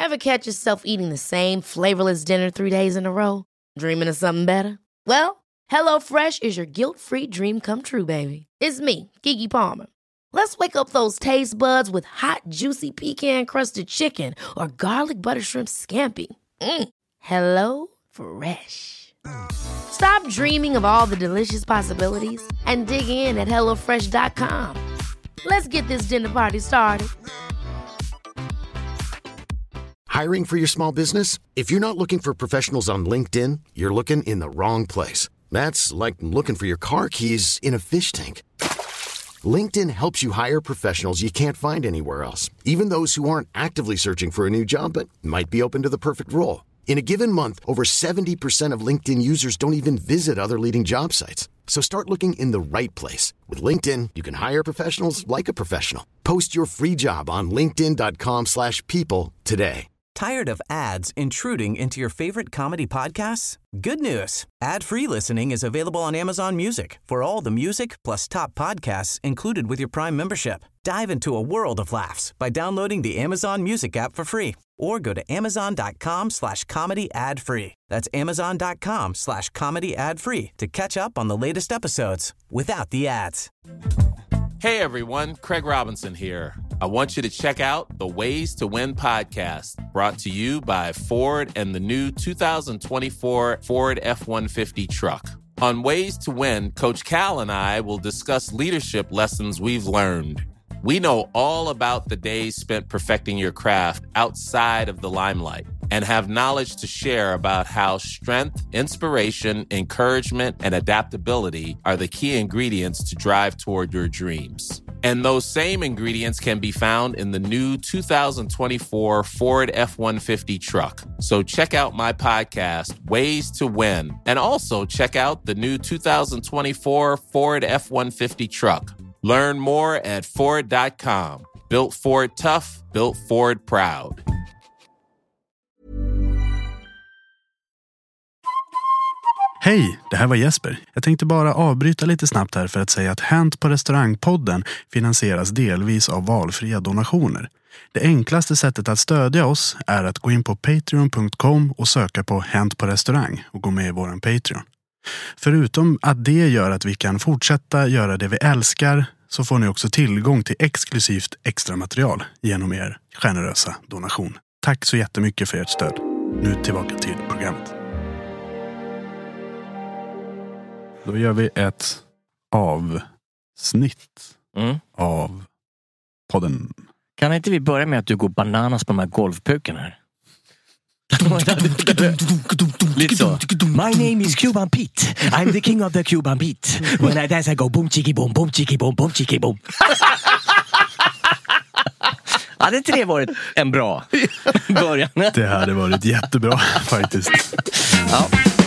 Ever catch yourself eating the same flavorless dinner 3 days in a row? Dreaming of something better? Well, HelloFresh is your guilt-free dream come true, baby. It's me, Keke Palmer. Let's wake up those taste buds with hot, juicy pecan-crusted chicken or garlic butter shrimp scampi. Hello Fresh. Stop dreaming of all the delicious possibilities and dig in at HelloFresh.com. Let's get this dinner party started. Hiring for your small business? If you're not looking for professionals on LinkedIn, you're looking in the wrong place. That's like looking for your car keys in a fish tank. LinkedIn helps you hire professionals you can't find anywhere else, even those who aren't actively searching for a new job but might be open to the perfect role. In a given month, over 70% of LinkedIn users don't even visit other leading job sites. So start looking in the right place. With LinkedIn, you can hire professionals like a professional. Post your free job on linkedin.com/people today. Tired of ads intruding into your favorite comedy podcasts? Good news. Ad-free listening is available on Amazon Music for all the music plus top podcasts included with your Prime membership. Dive into a world of laughs by downloading the Amazon Music app for free or go to amazon.com/comedy ad-free. That's amazon.com/comedy ad-free to catch up on the latest episodes without the ads. Hey everyone, Craig Robinson here. I want you to check out the Ways to Win podcast, brought to you by Ford and the new 2024 Ford F-150 truck. On Ways to Win, Coach Cal and I will discuss leadership lessons we've learned. We know all about the days spent perfecting your craft outside of the limelight and have knowledge to share about how strength, inspiration, encouragement, and adaptability are the key ingredients to drive toward your dreams. And those same ingredients can be found in the new 2024 Ford F-150 truck. So check out my podcast, Ways to Win, and also check out the new 2024 Ford F-150 truck. Learn more at Ford.com. Built Ford tough, built Ford proud. Hej, det här var Jesper. Jag tänkte bara avbryta lite snabbt här för att säga att Hänt på restaurangpodden finansieras delvis av valfria donationer. Det enklaste sättet att stödja oss är att gå in på patreon.com och söka på Hänt på restaurang och gå med i våran Patreon. Förutom att det gör att vi kan fortsätta göra det vi älskar, så får ni också tillgång till exklusivt extra material genom er generösa donation. Tack så jättemycket för ert stöd. Nu tillbaka till programmet. Då gör vi ett avsnitt av podden. Kan inte vi börja med att du går bananas på de här golvpuken här? Lite så. My name is Cuban Pete. I'm the king of the Cuban Pete. When I dance I go boom chiki boom, boom chiki boom, boom chiki boom. Hade inte det varit en bra början? Det hade varit jättebra faktiskt. Ja.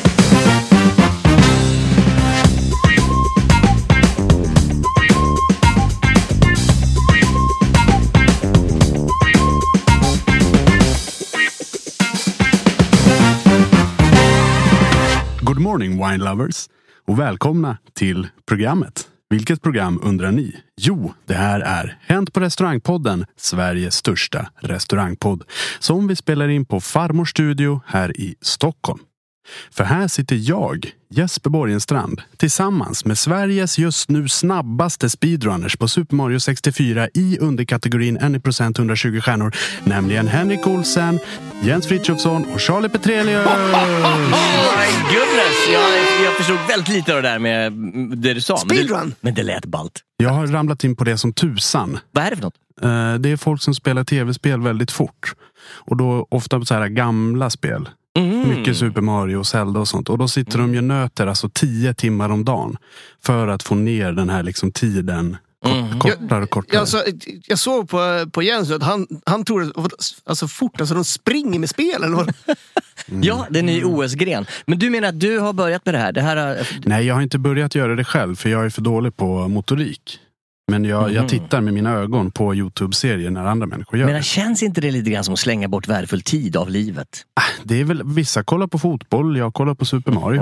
Good morning wine lovers och välkomna till programmet. Vilket program undrar ni? Jo, det här är Hänt på restaurangpodden, Sveriges största restaurangpodd, som vi spelar in på Farmors studio här i Stockholm. För här sitter jag, Jesper Borgenstrand, tillsammans med Sveriges just nu snabbaste speedrunners på Super Mario 64 i underkategorin 1% 120 stjärnor, nämligen Henrik Olsen, Jens Frithiofsson och Charlie Petrelius. Oh my goodness, jag förstod väldigt lite av det där med det du sa. Speedrun? Men det lät ballt. Jag har ramlat in på det som tusan. Vad är det för något? Det är folk som spelar tv-spel väldigt fort. Och då ofta på så här gamla spel. Mycket Super Mario och Zelda och sånt. Och då sitter de ju nöter alltså 10 timmar om dagen. För att få ner den här liksom tiden kortare och kortare. Jag såg på Jens att han tror alltså fort, alltså de springer med spel eller vad? Ja, det är en ny OS-gren. Men du menar att du har börjat med det här? Nej, jag har inte börjat göra det själv. För jag är för dålig på motorik. Men jag tittar med mina ögon på YouTube-serier när andra människor gör det. Men känns inte det lite grann som att slänga bort värdefull tid av livet? Det är väl, vissa kollar på fotboll, jag kollar på Super Mario.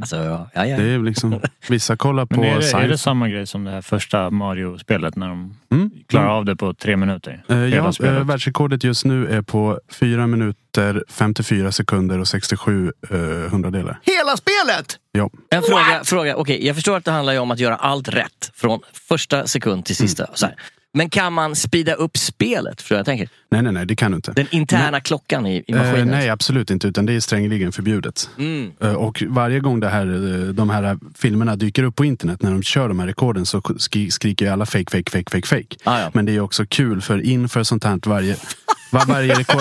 Alltså, Det är liksom, vissa kollar på... Men är det samma grej som det här första Mario-spelet när de klarar av det på 3 minuter? Världsrekordet just nu är på 4 minuter, 54 sekunder och 67 hundradelar. Hela spelet? Ja. En fråga. Okej, jag förstår att det handlar ju om att göra allt rätt från första sekund till sista. Så här. Men kan man speeda upp spelet? För jag tänker. Nej, det kan du inte. Den interna klockan i maskinen? Nej, absolut inte. Utan det är strängeligen förbjudet. Och varje gång de här filmerna dyker upp på internet, när de kör de här rekorden, så skriker ju alla fake. Ja. Men det är också kul för inför sånt här varje rekord.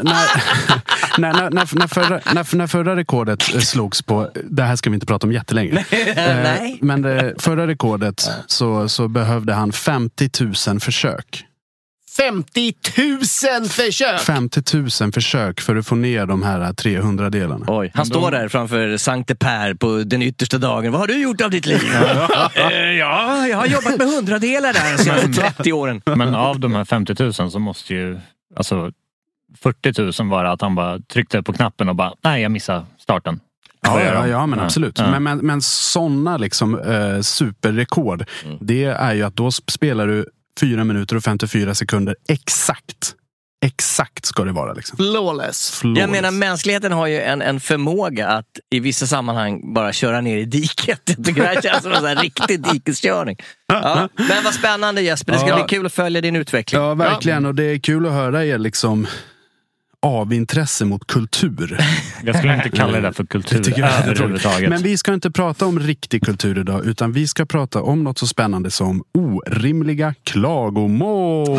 När förra rekordet slogs på, det här ska vi inte prata om jättelänge. Nej. Men förra rekordet så behövde han 50 000 försök. 50 000 försök! 50 000 försök för att få ner de här 300 delarna. Oj, han står där framför Sankte Per på den yttersta dagen. Vad har du gjort av ditt liv? Ja, jag har jobbat med 100-delar där de senaste 30 åren. Men av de här 50 000 så måste ju 40 000 vara att han bara tryckte på knappen och bara, nej, jag missade starten. Ja, men absolut. Ja. Men sådana liksom superrekord, det är ju att då spelar du 4 minuter och 54 sekunder exakt ska det vara liksom. Flawless. Jag menar, mänskligheten har ju en förmåga att i vissa sammanhang bara köra ner i diket. Jag tycker det här känns som en sån här riktig dikeskörning. Ja, men vad spännande, Jesper. Det ska bli kul att följa din utveckling. Ja, verkligen. Och det är kul att höra er liksom avintresse mot kultur. Jag skulle inte kalla det för kultur överhuvudtaget. Men vi ska inte prata om riktig kultur idag, utan vi ska prata om något så spännande som orimliga klagomål.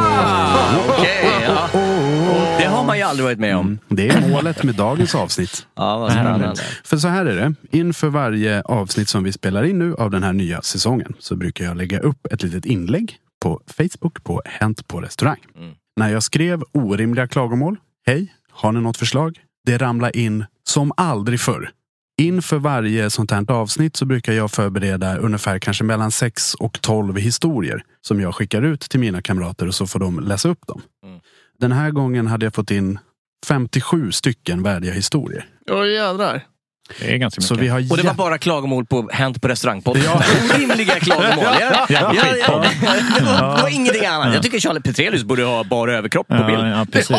Det har man ju aldrig varit med om. Det är målet med dagens avsnitt. Ja, vad spännande. För så här är det. Inför varje avsnitt som vi spelar in nu av den här nya säsongen så brukar jag lägga upp ett litet inlägg på Facebook på Hänt på restaurang. När jag skrev orimliga klagomål, hej, har ni något förslag? Det ramlar in som aldrig förr. Inför varje sånt här avsnitt så brukar jag förbereda ungefär kanske mellan 6 och 12 historier som jag skickar ut till mina kamrater, och så får de läsa upp dem. Den här gången hade jag fått in 57 stycken värdiga historier. Åh, jädrar. Det är ganska mycket. Så vi har Och det var bara klagomål på Hänt på restaurangpodden. Orimliga klagomål. Det var ingenting annat. Jag tycker Charlie Petrelius borde ha bara överkropp på bild. Ja, precis.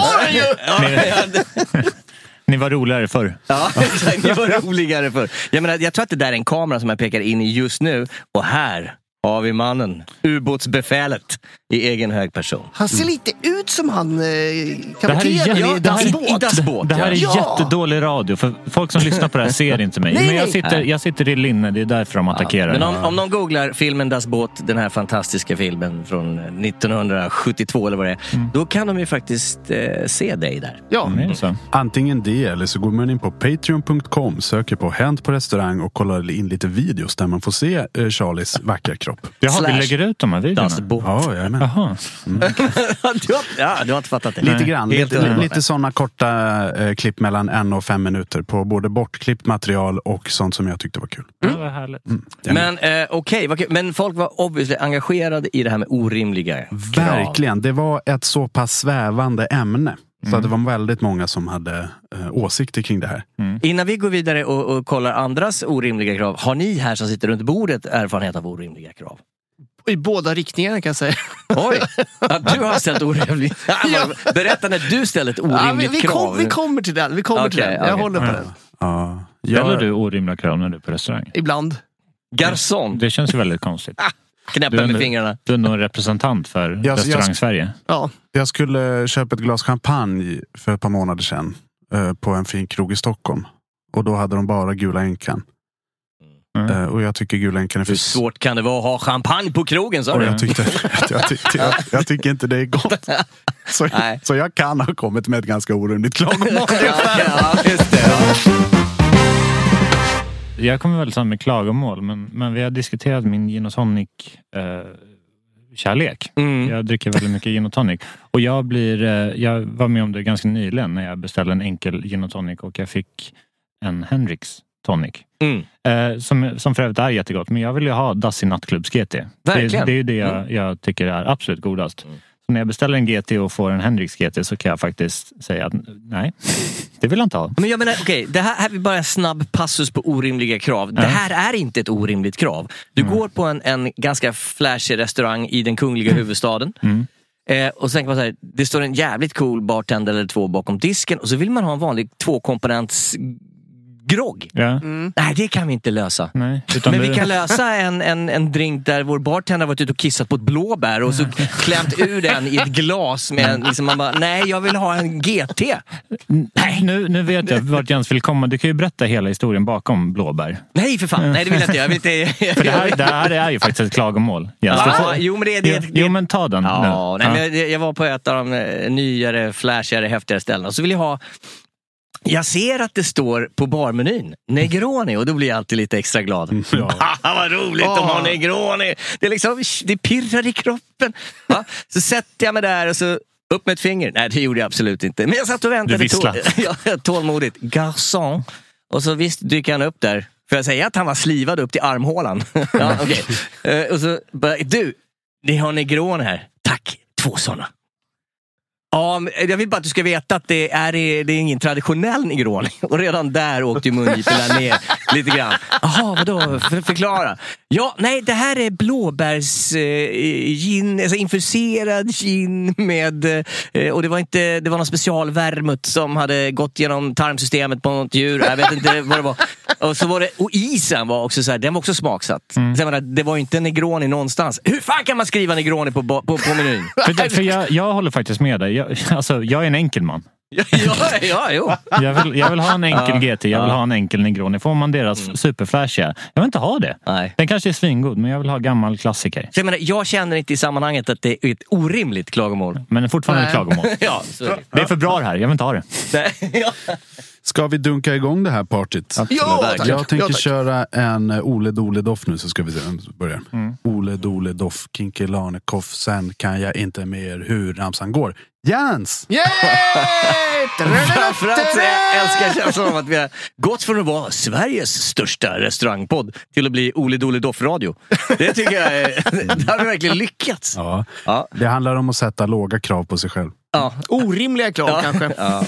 Ni var roligare förr. Ja, ni var roligare förr. Jag tror att det där är en kamera som jag pekar in i just nu. Och här har vi mannen, ubåtsbefälet i egen hög person. Han ser lite ut som han kapten i Dassbåt. Det här är jättedålig radio, för folk som lyssnar på det här ser inte mig. Men jag sitter i linne, det är därför de attackerar. Men om någon googlar filmen Dassbåt, den här fantastiska filmen från 1972 eller vad det är, då kan de ju faktiskt se dig där. Ja. Antingen det, eller så går man in på patreon.com, söker på Hänt på restaurang och kollar in lite videos där man får se Charlies vackra kropp. Jaha, vi lägger ut de här videorna. Ja, jag menar. Jaha. Du har inte fattat det. Lite grann. Lite sådana korta klipp mellan 1 och 5 minuter på både bortklippt material och sånt som jag tyckte var kul. Det var härligt. Men okej. Men folk var obviously engagerade i det här med orimliga krav. Verkligen. Det var ett så pass svävande ämne. Så att det var väldigt många som hade åsikter kring det här. Innan vi går vidare och kollar andras orimliga krav, har ni här som sitter runt bordet erfarenhet av orimliga krav? I båda riktningarna kan jag säga. Oj, du har ställt orimligt. Berätta när du ställer ett orimligt krav. Vi kommer till den. Jag håller på den. Ställer du orimliga krav när du är på restaurang? Ibland. Garçon. Det känns ju väldigt konstigt. Knäppa med fingrarna. Du är nog en representant för restaurang-Sverige. Ja. Jag skulle köpa ett glas champagne för ett par månader sedan på en fin krog i Stockholm. Och då hade de bara Gula Änkan. Och jag tycker Gula Änkan är för... Hur svårt kan det vara att ha champagne på krogen, sa du? Jag tycker inte det är gott. Så jag kan ha kommit med ett ganska orimligt klagomål. Ja, just det. Jag kommer väl samma med klagomål, men vi har diskuterat min gin och tonic kärlek. Jag dricker väldigt mycket gin och tonic. Och jag var med om det ganska nyligen när jag beställde en enkel gin och tonic och jag fick en Hendrix tonic. Som för övrigt är jättegott, men jag vill ju ha Dassi nattklubbs GT. Verkligen. Det är ju det jag tycker är absolut godast. Så när jag beställer en GT och får en Hendrix GT så kan jag faktiskt säga att nej, det vill jag inte ha. Men jag menar, okej, det här är bara en snabb passus på orimliga krav. Det här är inte ett orimligt krav. Du går på en ganska flashig restaurang i den kungliga huvudstaden. Och så tänker man så här, det står en jävligt cool bartender eller 2 bakom disken och så vill man ha en vanlig 2-komponents grogg. Ja. Nej, det kan vi inte lösa. Nej, men vi kan lösa en drink där vår bartender varit ute och kissat på ett blåbär och så klämt ur den i ett glas med liksom man bara, nej, jag vill ha en GT. Nej. Nu vet jag vart Jens vill komma. Du kan ju berätta hela historien bakom blåbär. Nej, för fan. Nej, det vill jag inte. Jag vill inte. För det här är ju faktiskt ett klagomål. Jens, jo, men det jo, men ta den. Ja, nej, men jag var på ett av de nyare, flashigare, häftigare ställena. Så vill jag ha. Jag ser att det står på barmenyn Negroni och då blir jag alltid lite extra glad. Vad roligt att ha Negroni. Det är liksom, det pirrar i kroppen. Va? Så sätter jag mig där och så upp med ett finger. Nej, det gjorde jag absolut inte. Men jag satt och väntade tålmodigt. Garçon. Och så visst dyker han upp där. För jag säga att han var slivad upp till armhålan. Ja, okay. Och så bara, du, ni har Negroni här. Tack, 2 sådana. Ja, jag vill bara att du ska veta att det är ingen traditionell Negroni. Och redan där åkte ju mungiporna ner lite grann. Jaha, vadå? Förklara. Ja, nej, det här är blåbärs gin, alltså infuserad gin med och det var någon specialvärmut som hade gått genom tarmsystemet på något djur. Jag vet inte vad det var. Och så var det, och isen var också så här, den var också smaksatt. Så jag menar, det var ju inte Negroni någonstans. Hur fan kan man skriva Negroni på menyn? För jag håller faktiskt med dig. Jag är en enkel man. Jo. Jag vill ha en enkel GT. Jag vill ha en enkel Negroni. Får man deras superflashiga? Jag vill inte ha det. Nej. Den kanske är svingod, men jag vill ha gammal klassiker. Så jag känner inte i sammanhanget att det är ett orimligt klagomål. Men det är fortfarande ett klagomål. Ja, det är för bra här. Jag vill inte ha det. Ska vi dunka igång det här partyt? Ja, jag tänker köra en Ole Dole Doff nu, så ska vi se vem som börjar. Ole Dole Doff, Kinkelane Koff, sen kan jag inte mer hur ramsan går. Jens! Yay! Framförallt så jag älskar känslan av att vi har gått från att vara Sveriges största restaurangpodd till att bli Ole Dole Doff Radio. Det tycker jag det har vi verkligen lyckats. Ja. Det handlar om att sätta låga krav på sig själv. Ja. Orimliga krav kanske. Ja.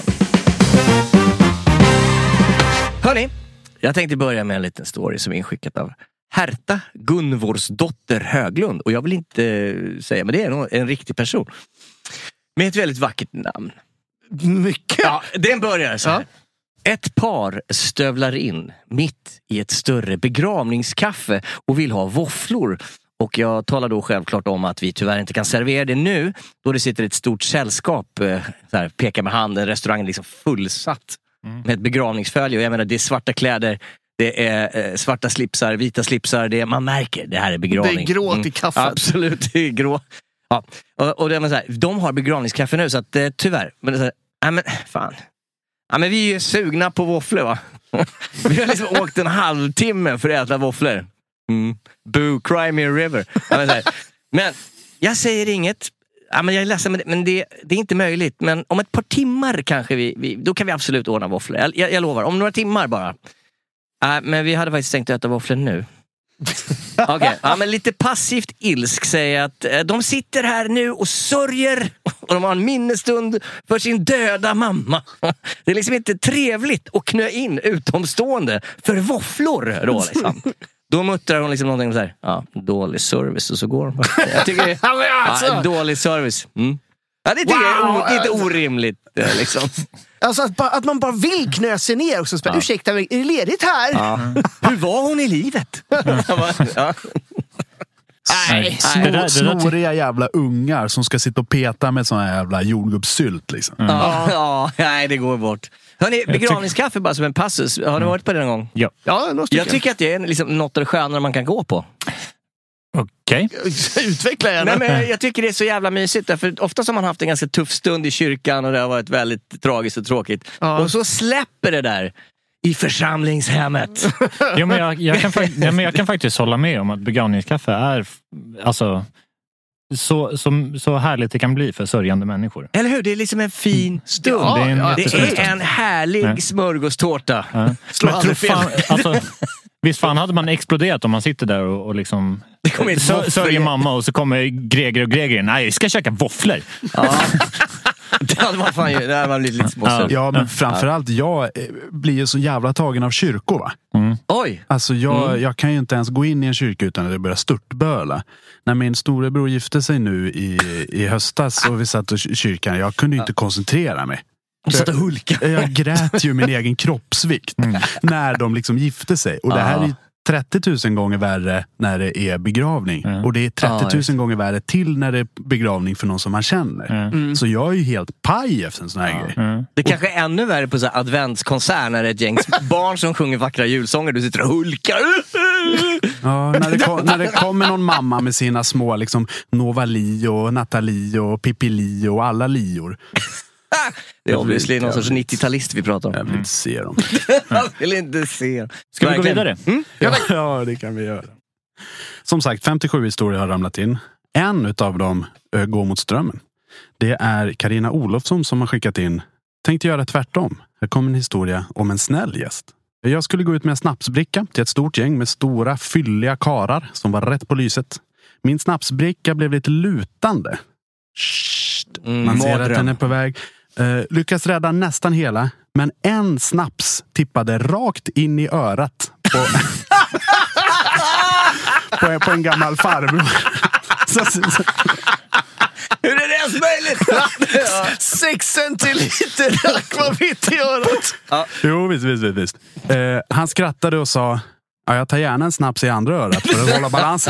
Hörrni, jag tänkte börja med en liten story som är inskickat av Herta Gunvorsdotter Höglund. Och jag vill inte säga, men det är nog en riktig person. Med ett väldigt vackert namn. Mycket. Ja, den börjar så här. Ett par stövlar in mitt i ett större begravningskaffe och vill ha våfflor. Och jag talar då självklart om att vi tyvärr inte kan servera det nu. Då det sitter ett stort sällskap, så här, pekar med handen, restaurangen liksom fullsatt. Med ett begravningsfölje. Och jag menar, det är svarta kläder, det är svarta slipsar, vita slipsar. Man märker, det här är begravning. Det är gråt i kaffet. Absolut, det är gråt. Ja. Och det är så här, de har begravningskaffe nu, så att tyvärr. Men det är så här, men fan. Ja, men vi är ju sugna på våfflor, va? Vi har liksom åkt en halvtimme för att äta våfflor. Boo, cry me a river. Men jag säger inget. Ja, men jag är ledsen, men det är inte möjligt. Men om ett par timmar kanske då kan vi absolut ordna våfflor. Jag lovar, om några timmar bara. Men vi hade faktiskt tänkt att äta våfflor nu. Okej, ja, men lite passivt ilsk säger att de sitter här nu och sörjer och de har en minnesstund för sin döda mamma. Det är liksom inte trevligt att knö in utomstående för våfflor då liksom. Då muttrar hon liksom någonting så här, ja, dålig service, och så går hon. Jag tycker dålig service. Ja, det tycker jag är lite orimligt liksom. Alltså att man bara vill knö sig ner också. Ursäkta mig, är det ledigt här? Ja. Hur var hon i livet? Nej, snoriga jävla ungar som ska sitta och peta med såna jävla jordgubbssylt liksom. Ja, nej, det går bort. Hörrni, begravningskaffe bara som en passus. Har du varit på det någon gång? Ja. Jag tycker att det är liksom något av det skönare man kan gå på. Okej. Utveckla gärna. Nej, men jag tycker det är så jävla mysigt. För ofta har man haft en ganska tuff stund i kyrkan och det har varit väldigt tragiskt och tråkigt. Och så släpper det där i församlingshemmet. Jo, men jag kan faktiskt hålla med om att begravningskaffe är alltså så härligt det kan bli för sörjande människor. Eller hur? Det är liksom en fin stund. Det är en härlig smörgåstårta. Ja. Men Visst fan hade man exploderat om man sitter där och liksom sörjer mamma och så kommer Greger. Nej, jag ska käka våfflor. Ja. Det hade man blivit lite småsur. Ja, men framförallt jag blir ju så jävla tagen av kyrkor, va? Oj! Alltså jag kan ju inte ens gå in i en kyrka utan att det börjar störtböla. När min storebror gifte sig nu i höstas och vi satt i kyrkan, jag kunde ju inte koncentrera mig. Satt och hulka. Jag grät ju min egen kroppsvikt när de liksom gifte sig. Och det här är 30 000 gånger värre när det är begravning. Och det är 30 000 gånger värre till när det är begravning för någon som man känner. Så jag är ju helt paj efter en sån här grej. Det kanske är ännu värre på så här adventskonsert när det är ett gäng barn som sjunger vackra julsånger. Du sitter och hulkar. Ja, när det kommer någon mamma med sina små liksom Novali och Nathalie och Pippi och alla lior. Det är obviously någon sorts 90-talist vi pratar om. Jag vill inte se dem. Jag vill inte se dem. Ska vi gå vidare? Ja, det kan vi göra. Som sagt, 57 historier har ramlat in. En utav dem går mot strömmen. Det är Carina Olofsson som har skickat in. Tänkte göra tvärtom. Här kommer en historia om en snäll gäst. Jag skulle gå ut med en snapsbricka till ett stort gäng med stora, fylliga karar som var rätt på lyset. Min snapsbricka blev lite lutande. Man ser att den är på väg. Lyckas rädda nästan hela, men en snaps tippade rakt in i örat på en gammal farbror. Hur är det ens möjligt? 6 centiliter akvavit i örat. Jo, visst. Han skrattade och sa, jag tar gärna en snaps i andra örat för att hålla balansen.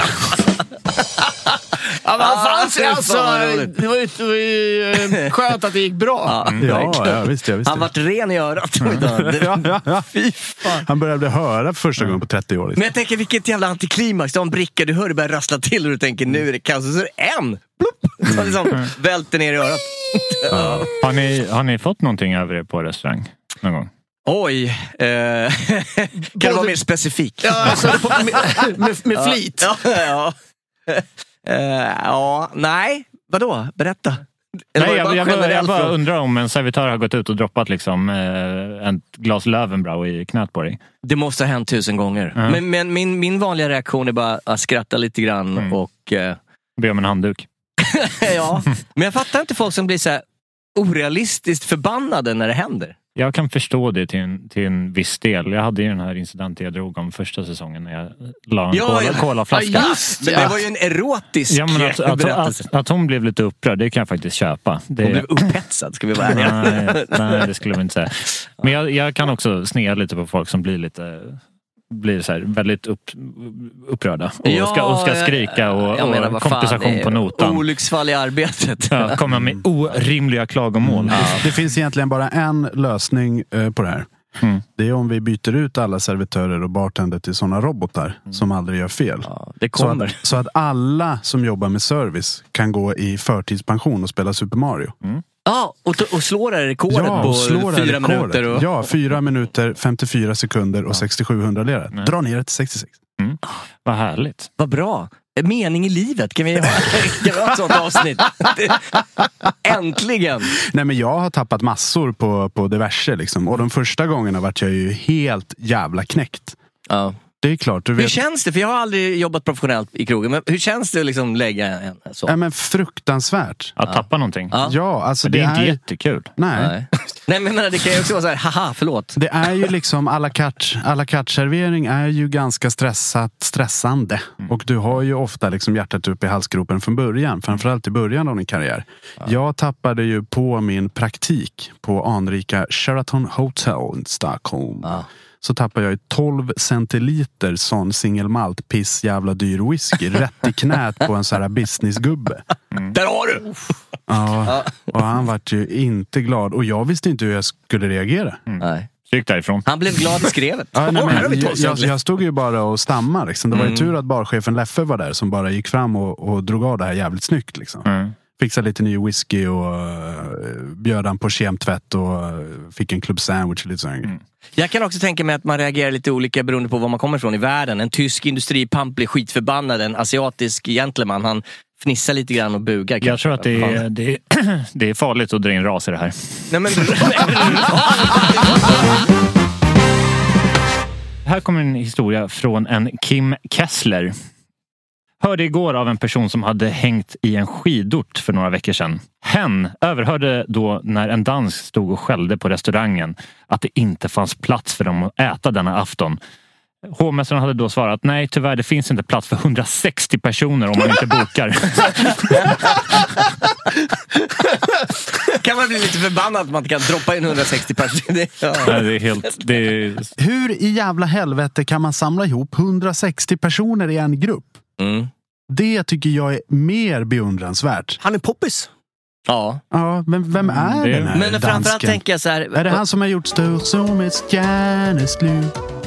Ja, men det var ju skönt att det gick bra. Ja, visst. Han vart ren i örat. Fy fan. Han började höra för första gången på 30 år. Men jag tänker, vilket jävla antiklimax. Du har en bricka, du hör det börjar rassla till och du tänker, nu är det kaos. Och så är det en. Plupp, så liksom välter ner i örat. Har ni fått någonting över det på restaurang någon gång? Oj, kan det vara mer specifik? Ja, alltså, med flit. Nej, vadå? Berätta. Nej, jag bara undrar om en servitör har gått ut och droppat liksom ett glas Löwenbrau i knät på dig. Det måste ha hänt 1000 gånger. Men min vanliga reaktion är bara att skratta lite grann och... Be om en handduk. Ja, men jag fattar inte folk som blir så här orealistiskt förbannade när det händer. Jag kan förstå det till en viss del. Jag hade ju den här incidenten jag drog om första säsongen när jag la en kolaflaska. Men det var ju en erotisk berättelse. Att hon blev lite upprörd, det kan jag faktiskt köpa. Hon blev upphetsad, ska vi vara ärliga. Nej, det skulle jag inte säga. Men jag kan också snea lite på folk som blir så här väldigt upprörda och ska skrika och kompensation på notan. Olycksfall i arbetet. Kommer med orimliga klagomål. Det finns egentligen bara en lösning på det här. Det är om vi byter ut alla servitörer och bartender till sådana robotar som aldrig gör fel. Det kommer. Så att alla som jobbar med service kan gå i förtidspension och spela Super Mario. Och slår det rekordet på 4 minuter. Ja, 4 minuter, 54 sekunder och 67 hundradelar. Dra ner det till 66. Vad härligt. Vad bra. Mening i livet. Kan vi ha ett sånt avsnitt? Äntligen. Nej, men jag har tappat massor på diverse liksom. Och de första gångerna vart jag ju helt jävla knäckt. Ja. Det är klart, du vet. Hur känns det? För jag har aldrig jobbat professionellt i krogen. Men hur känns det att liksom lägga en så? Ja, men fruktansvärt. Att tappa någonting. Ja, alltså det är inte jättekul. Nej, men det kan ju också vara så här, haha, förlåt. Det är ju liksom à la carte servering är ju ganska stressande. Och du har ju ofta liksom hjärtat upp i halsgropen från början. Framförallt i början av din karriär. Jag tappade ju på min praktik på anrika Sheraton Hotel i Stockholm. Så tappar jag ju 12 centiliter sån single malt piss jävla dyr whisky rätt i knät på en sån här businessgubbe. Där har du! Ja, och han var ju inte glad. Och jag visste inte hur jag skulle reagera. Nej. Gick därifrån. Han blev glad i skrevet. Jag stod ju bara och stammade liksom. Det var ju tur att barchefen Leffe var där som bara gick fram och drog av det här jävligt snyggt liksom. Fixade lite ny whisky och bjöd han på kemtvätt och fick en club sandwich och lite sånt. Jag kan också tänka mig att man reagerar lite olika beroende på var man kommer ifrån i världen. En tysk industripamp blir skitförbannad. En asiatisk gentleman, han fnissar lite grann och bugar. Jag tror att det är farligt att dra in ras i det här. kommer en historia från en Kim Kessler. Hörde igår av en person som hade hängt i en skidort för några veckor sedan. Hen överhörde då när en dansk stod och skällde på restaurangen att det inte fanns plats för dem att äta denna afton. Hovmästaren hade då svarat: nej, tyvärr, det finns inte plats för 160 personer om man inte bokar. Kan man bli lite förbannad att man inte kan droppa in 160 personer? Nej, det är helt... Hur i jävla helvete kan man samla ihop 160 personer i en grupp? Det tycker jag är mer beundransvärt. Han är poppis. Ja. Ja, men vem är den här Men framförallt dansken? tänker jag så här... Är det han som har gjort Stor som ett stjärneslut?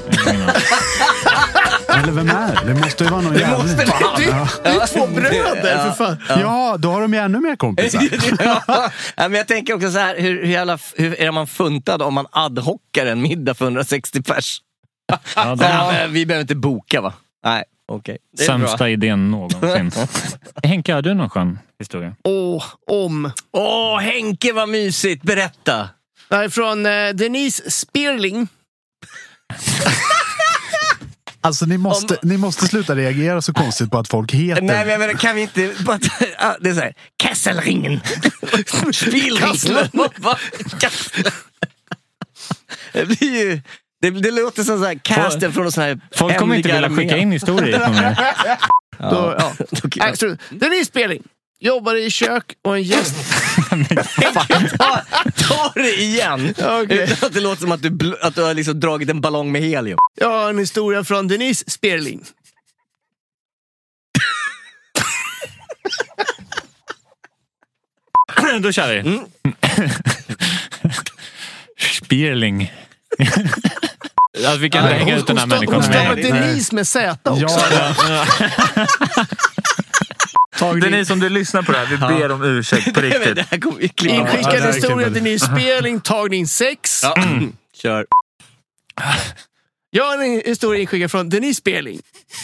Eller vem är det? Det måste ju vara någon jävla... måste vara han. Det är 2 bröder, för fan. Ja, då har de ju ännu mer kompisar. Ja, men jag tänker också så här, hur är man funtad om man adhockar en middag för 160 pers? Vi behöver inte boka, va? Nej, okej. Okay. Sämsta idén någonsin. Henke, har du någon skön historia? Henke, vad mysigt. Berätta. Det här är från Denise Spearling. Alltså ni måste sluta reagera så konstigt på att folk heter... Nej, men jag menar, kan vi inte... Det är så här, Kesselringen. Spielringen. Det blir ju... Det låter som så här casten från någon sån här... Folk kommer inte vilja skicka in historier från mig. Denise Spearling jobbar i kök och en gäst... Ta det igen. Okay. Utan att det låter som att du har liksom dragit en ballong med helium. Jag har en historia från Denise Spearling. Då kör vi. Spearling. Alltså, vi kan hänga ut den här människan. Hon stavar Denise med Z också. Denise, om du lyssnar på det här, vi ber om ursäkt på riktigt. Inskickad historia Denise Spearling, tagning 6. Kör. Jag har en historia inskickad från Denise Spearling.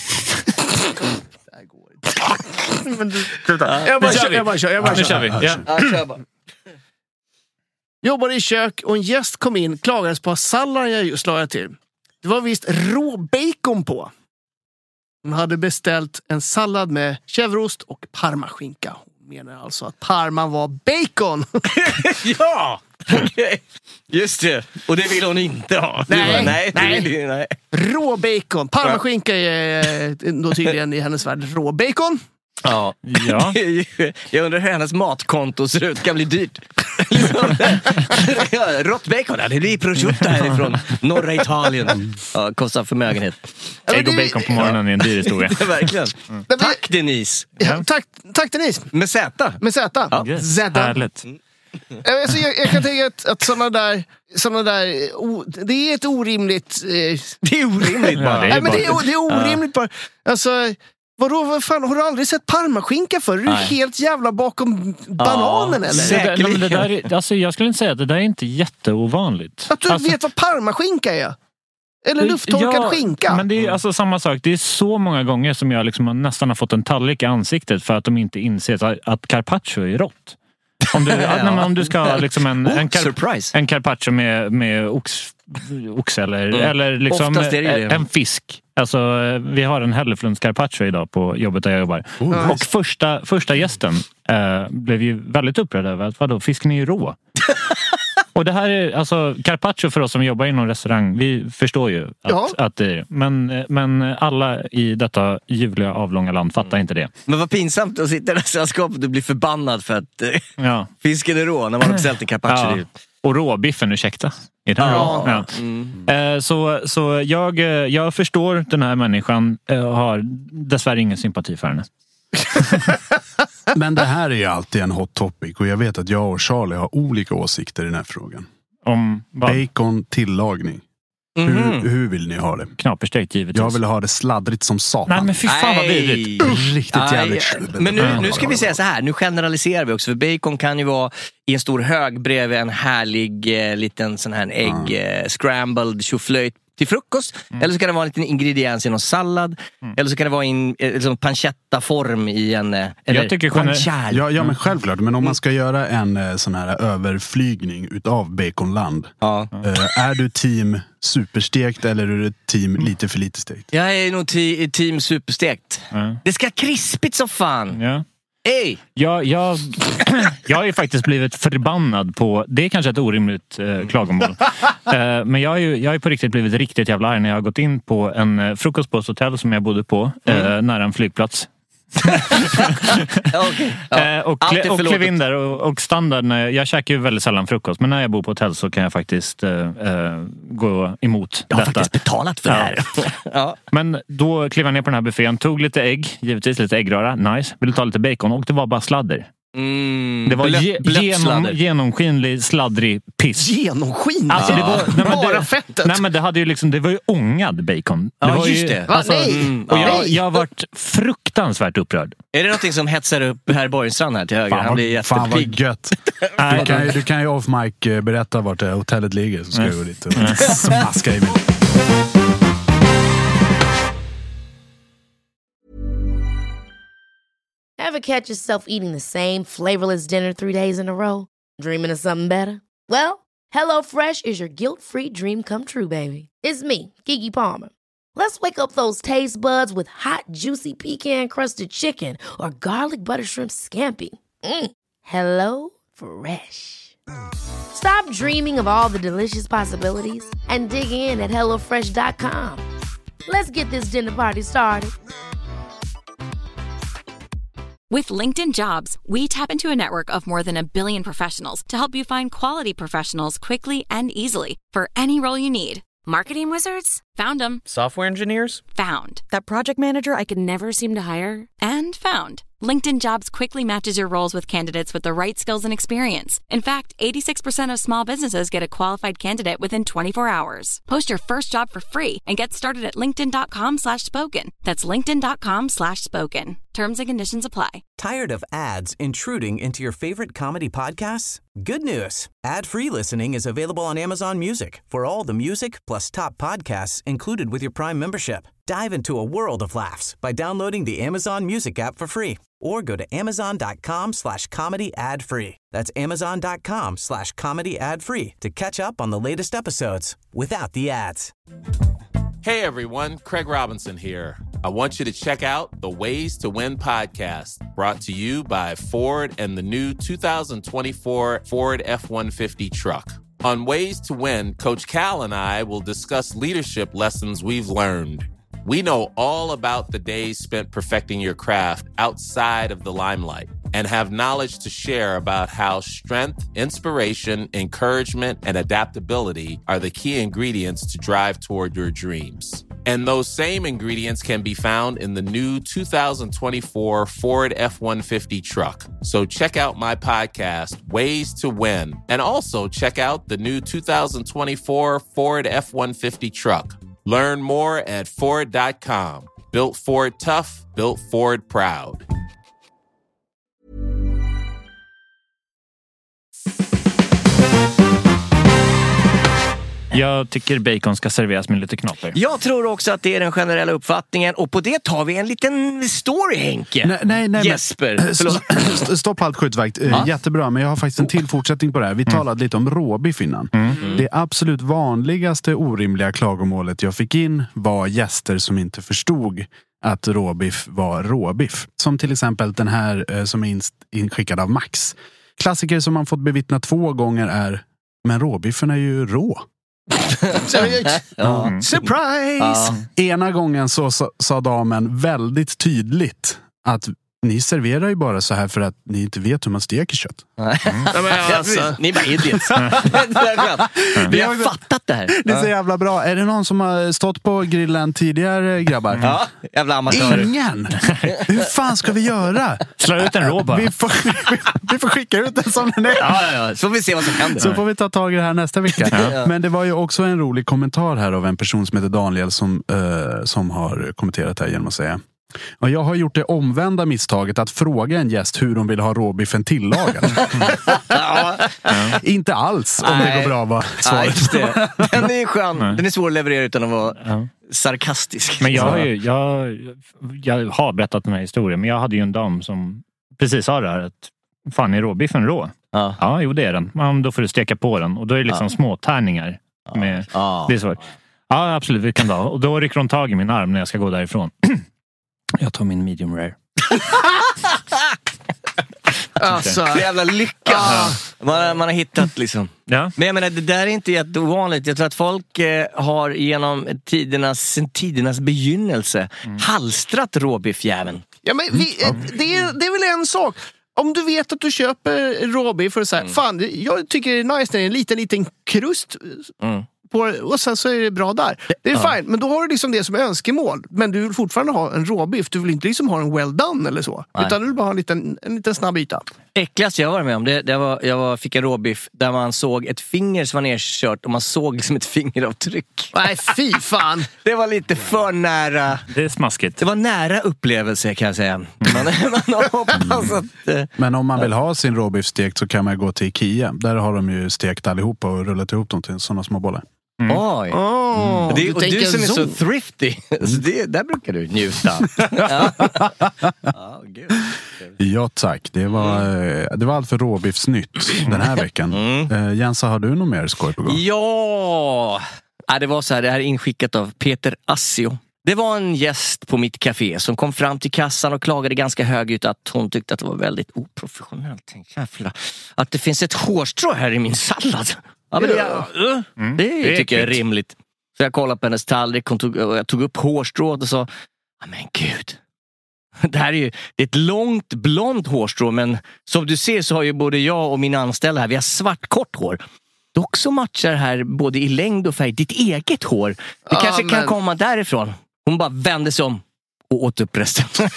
Jag bara kör. Nu kör vi. Kör bara. Jobbade i kök och en gäst kom in, klagades på salladen jag just lagade till. Det var visst rå bacon på. Hon hade beställt en sallad med chèvreost och parmaskinka. Hon menar alltså att parman var bacon. Ja! Okay. Just det. Och det vill hon inte ha. Nej. Rå bacon. Parmaskinka är då tydligen i hennes värld rå bacon. Ja. Jag undrar hur hennes matkonto ser ut. Det kan bli dyrt. Råttbacon, det blir prosciutto härifrån norra Italien. Ja, kostar förmögenhet. Ägg och bacon på morgonen är en dyr historia. Verkligen. Tack Denise. Tack Denise. Med Z. Ja. Yes. Härligt. Alltså, jag kan tänka att såna där det är ett orimligt... Det är orimligt bara. Nej, men det är orimligt bara. Alltså... Vad fan, har du aldrig sett parmaskinka för? Är du helt jävla bakom bananen eller? Alltså, jag skulle inte säga att det där är inte jätteovanligt. Att du vet vad parmaskinka är? Eller lufttorkad skinka? Men det är alltså samma sak. Det är så många gånger som jag liksom nästan har fått en tallrik i ansiktet för att de inte inser att carpaccio är rått. Om du ska ha liksom en carpaccio med ox eller liksom en fisk. Alltså, vi har en Hälleflunds carpaccio idag på jobbet där jag jobbar. Och första gästen blev ju väldigt upprörd över att vadå, fisken är ju rå. Och det här är, alltså, carpaccio för oss som jobbar inom restaurang, vi förstår ju att det är. Men alla i detta ljuvliga avlånga land fattar inte det. Men vad pinsamt att sitta i det här sällskapet och bli förbannad för att fisken är rå när man har beställt en carpaccio. Och råbiffen, ursäkta. Så jag förstår den här människan, har dessvärre ingen sympati för henne. Men det här är ju alltid en hot topic och jag vet att jag och Charlie har olika åsikter i den här frågan. Om bacon tillagning. Hur vill ni ha det? Knaperstekt givetvis. Jag vill ha det sladdrigt som satan. Nej men fy fan vad vidrigt. Riktigt jävligt. Men nu ska vi säga så här. Nu generaliserar vi också. För bacon kan ju vara i en stor hög bredvid en härlig liten sån här ägg scrambled tjoflöjt till frukost. Eller så kan det vara en liten ingrediens i någon sallad. Eller så kan det vara i en pancetta-form i en guanciale. Ja, men självklart. Men om man ska göra en sån här överflygning utav baconland. Är du team superstekt eller är du team lite för lite stekt? Jag är nog team superstekt. Det ska krispigt som fan. Ja. Hey. Jag har ju faktiskt blivit förbannad på... Det är kanske ett orimligt klagomål. Men jag har ju på riktigt blivit riktigt jävla arg när jag har gått in på en frukost på ett hotell som jag bodde på nära en flygplats. Och klev in där och standard när jag käkar ju väldigt sällan frukost, men när jag bor på hotell så kan jag faktiskt gå emot detta. Jag har faktiskt betalat för det här. Men då klev jag ner på den här buffén, tog lite ägg, givetvis lite äggröra, nice, ville ta lite bacon och det var bara sladder. Det var genomskinlig, sladdrig piss. Genomskinlig? Alltså, det var, bara fettet? Nej, men det hade ju liksom, det var ju ångad bacon. Det var just ju, det. alltså, och jag har varit fruktansvärt upprörd. Är det någonting som hetsar upp herr Borgenstrand här till höger? Han blir Fan vad jättepigg. gött. Du kan ju off mic berätta vart hotellet ligger, så ska jag gå dit och smaska i mig. Ever catch yourself eating the same flavorless dinner 3 days in a row? Dreaming of something better? Well, HelloFresh is your guilt-free dream come true, baby. It's me, Keke Palmer. Let's wake up those taste buds with hot, juicy pecan-crusted chicken or garlic butter shrimp scampi. Hello Fresh. Stop dreaming of all the delicious possibilities and dig in at HelloFresh.com. Let's get this dinner party started. With LinkedIn Jobs, we tap into a network of more than 1 billion professionals to help you find quality professionals quickly and easily for any role you need. Marketing wizards? Found them. Software engineers? Found. That project manager I could never seem to hire? And found. LinkedIn Jobs quickly matches your roles with candidates with the right skills and experience. In fact, 86% of small businesses get a qualified candidate within 24 hours. Post your first job for free and get started at linkedin.com/spoken. That's linkedin.com/spoken. Terms and conditions apply. Tired of ads intruding into your favorite comedy podcasts? Good news. Ad-free listening is available on Amazon Music for all the music plus top podcasts included with your Prime membership. Dive into a world of laughs by downloading the Amazon Music app for free or go to amazon.com/comedy ad-free. That's amazon.com/comedy ad-free to catch up on the latest episodes without the ads. Hey everyone, Craig Robinson here. I want you to check out the Ways to Win podcast, brought to you by Ford and the new 2024 Ford F-150 truck. On Ways to Win, Coach Cal and I will discuss leadership lessons we've learned. We know all about the days spent perfecting your craft outside of the limelight and have knowledge to share about how strength, inspiration, encouragement, and adaptability are the key ingredients to drive toward your dreams. And those same ingredients can be found in the new 2024 Ford F-150 truck. So check out my podcast, Ways to Win, and also check out the new 2024 Ford F-150 truck. Learn more at Ford.com. Built Ford tough, built Ford proud. Jag tycker bacon ska serveras med lite knaper. Jag tror också att det är den generella uppfattningen. Och på det tar vi en liten story, Henke. Nej, Jesper. Stopp allt skjutvakt. Jättebra, men jag har faktiskt en till fortsättning på det här. Vi talade lite om råbiff innan. Det absolut vanligaste orimliga klagomålet jag fick in var gäster som inte förstod att råbiff var råbiff. Som till exempel den här som är inskickad av Max. Klassiker som man fått bevittna 2 gånger är: men råbiffen är ju rå. Surprise! Ena gången så sa damen väldigt tydligt att ni serverar ju bara så här för att ni inte vet hur man steker kött. Ni är bara idiots. Vi har fattat det här. Det är så jävla bra. Är det någon som har stått på grillen tidigare, grabbar? Ja, jävla amatörer. Ingen! Hur fan ska vi göra? Slå ut en rå bara. Vi får skicka ut den som den är. Ja. Så får vi se vad som händer. Så får vi ta tag i det här nästa vecka. Men det var ju också en rolig kommentar här av en person som heter Daniel som har kommenterat här genom att säga: Ja, jag har gjort det omvända misstaget att fråga en gäst hur de vill ha råbiffen tillagad. Inte alls, om det går bra, va? Svaret. Den är skön. Den är svår att leverera utan att vara sarkastisk. Men jag har berättat den här historien, men jag hade ju en dam som precis sa det här att fan, är råbiffen rå? Ja, jo det är den. Ja, då får du steka på den. Och då är det liksom små tärningar. Med, det är svårt. Ja, absolut, vi kan då. Och då rycker hon tag i min arm när jag ska gå därifrån. Jag tar min medium rare. Alltså, jävla lycka. Man har hittat liksom. Ja. Men jag menar, det där är inte jätteovanligt. Jag tror att folk har genom tidernas begynnelse halstrat råbiffjäveln. Ja, men det är väl en sak. Om du vet att du köper råbiff för att säga, fan, jag tycker det är nice när det är en liten krust på, och sen så är det bra där. Det är fine, men då har du liksom det som önskemål. Men du vill fortfarande ha en råbiff. Du vill inte liksom ha en well done eller så. Nej. Utan du vill bara ha en liten snabb yta. Äckligast jag var med om jag fick en råbiff där man såg ett finger som var nerkört och man såg liksom ett fingeravtryck. Nej, fy fan. Det var lite för nära. Det är smaskigt. Det var nära upplevelse, kan jag säga. Man hoppas att... Men om man vill ha sin råbiff stekt så kan man gå till Ikea. Där har de ju stekt allihopa och rullat ihop dem till sådana små bollar. Oj. Och du som är så thrifty, så där brukar du njuta. Ja tack, det var allt för råbiffsnytt den här veckan. Jensa, har du något mer skoj på gång? Ja, det var så här, det här är inskickat av Peter Assio. Det var en gäst på mitt café som kom fram till kassan och klagade ganska högt att hon tyckte att det var väldigt oprofessionellt. Att det finns ett hårstrå här i min sallad. Ja, men det tycker jag är rimligt. Så jag kollade på hennes tallrik och jag tog upp hårstrået och sa, men gud, det här är ju ett långt blont hårstrå, men som du ser så har ju både jag och min anställda här, vi har svart kort hår. Dock så matchar här både i längd och färg ditt eget hår. Det kanske kan komma därifrån. Hon bara vände sig om och åt upp resten.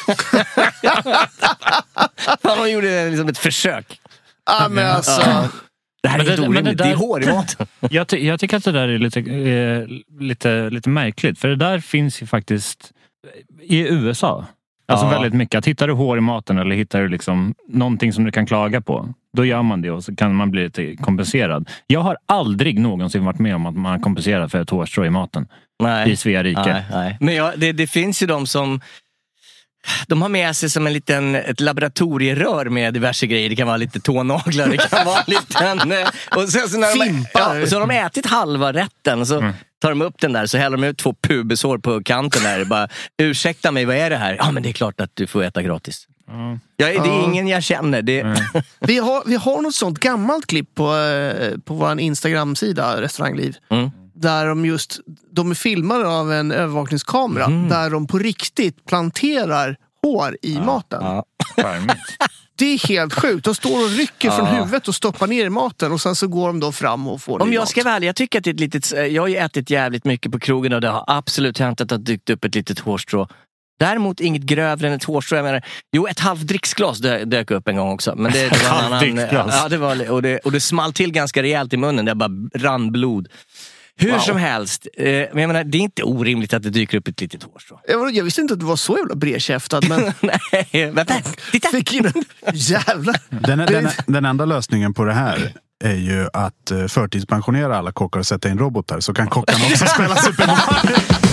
Hon gjorde liksom ett försök. Men alltså... Det här är inte orimligt, det är hår i maten. Jag tycker att det där är lite märkligt. För det där finns ju faktiskt i USA. Alltså väldigt mycket. Att hittar du hår i maten eller hittar du liksom någonting som du kan klaga på, då gör man det och så kan man bli lite kompenserad. Jag har aldrig någonsin varit med om att man kompenserar för ett hårstrå i maten. Nej. I Svea rike. Nej. Men det finns ju de som... De har med sig som ett laboratorierör med diverse grejer. Det kan vara lite tånaglar, det kan vara lite och sen så när så har de ätit halva rätten och så tar de upp den där, så häller de ut 2 pubeshår på kanten där. Bara, ursäkta mig, vad är det här? Ja, men det är klart att du får äta gratis. Det är ingen jag känner. Vi har något sånt gammalt klipp på vår Instagram-sida, Restaurangliv. Där de är filmade av en övervakningskamera där de på riktigt planterar hår i maten. Det är helt sjukt. De står och rycker från huvudet och stoppar ner i maten och sen så går de då fram och får det. Om jag ska välja, jag tycker att det är ett litet... Jag har ju ätit jävligt mycket på krogen och det har absolut hänt att det har dykt upp ett litet hårstrå. Däremot inget grövre än ett hårstrå. Jag menar, ett halvt dricksglas dök upp en gång också. Men det var en annan... Ja, det var, och det small till ganska rejält i munnen. Det bara rann blod. Hur som helst, men jag menar, det är inte orimligt att det dyker upp ett litet hårstrå. Jag visste inte att du var så jävla bredkäftad, men... Nej, vänta, titta! Jävlar! Den enda lösningen på det här är ju att förtidspensionera alla kockar och sätta in robotar, så kan kockarna också spela Super Mario.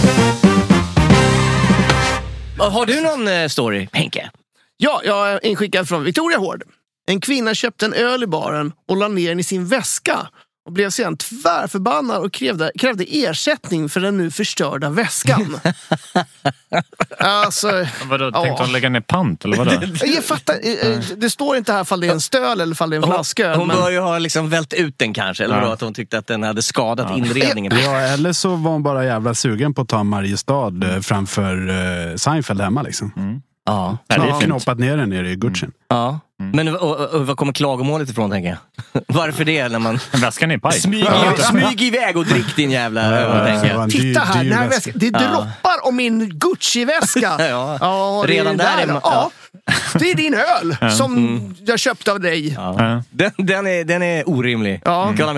Har du någon story, Henke? Ja, jag är inskickad från Victoria Hård. En kvinna köpte en öl i baren och la ner den i sin väska. Och blev sedan tvärförbannad och krävde ersättning för den nu förstörda väskan. Alltså, vadå, tänkte hon lägga ner pant eller vadå? Jag fattar, det står inte här fall det är en stöl eller fall det är en flasköl. Hon bör ju ha liksom vält ut den kanske. Eller då, att hon tyckte att den hade skadat inredningen. Ja, eller så var hon bara jävla sugen på att ta Mariestad framför Seinfeld hemma liksom. Ja, det är knoppat ner den nere i Gutschen. Ja. Men och vad kommer klagomålet ifrån, tänker jag? Varför det när man... Väskan är paj. Smyg iväg och drick din jävla... Titta här, den här väskan. Det droppar om min Gucci-väska. Redan där. Det är din öl som jag köpte av dig. Den är orimlig. Kan jag med om.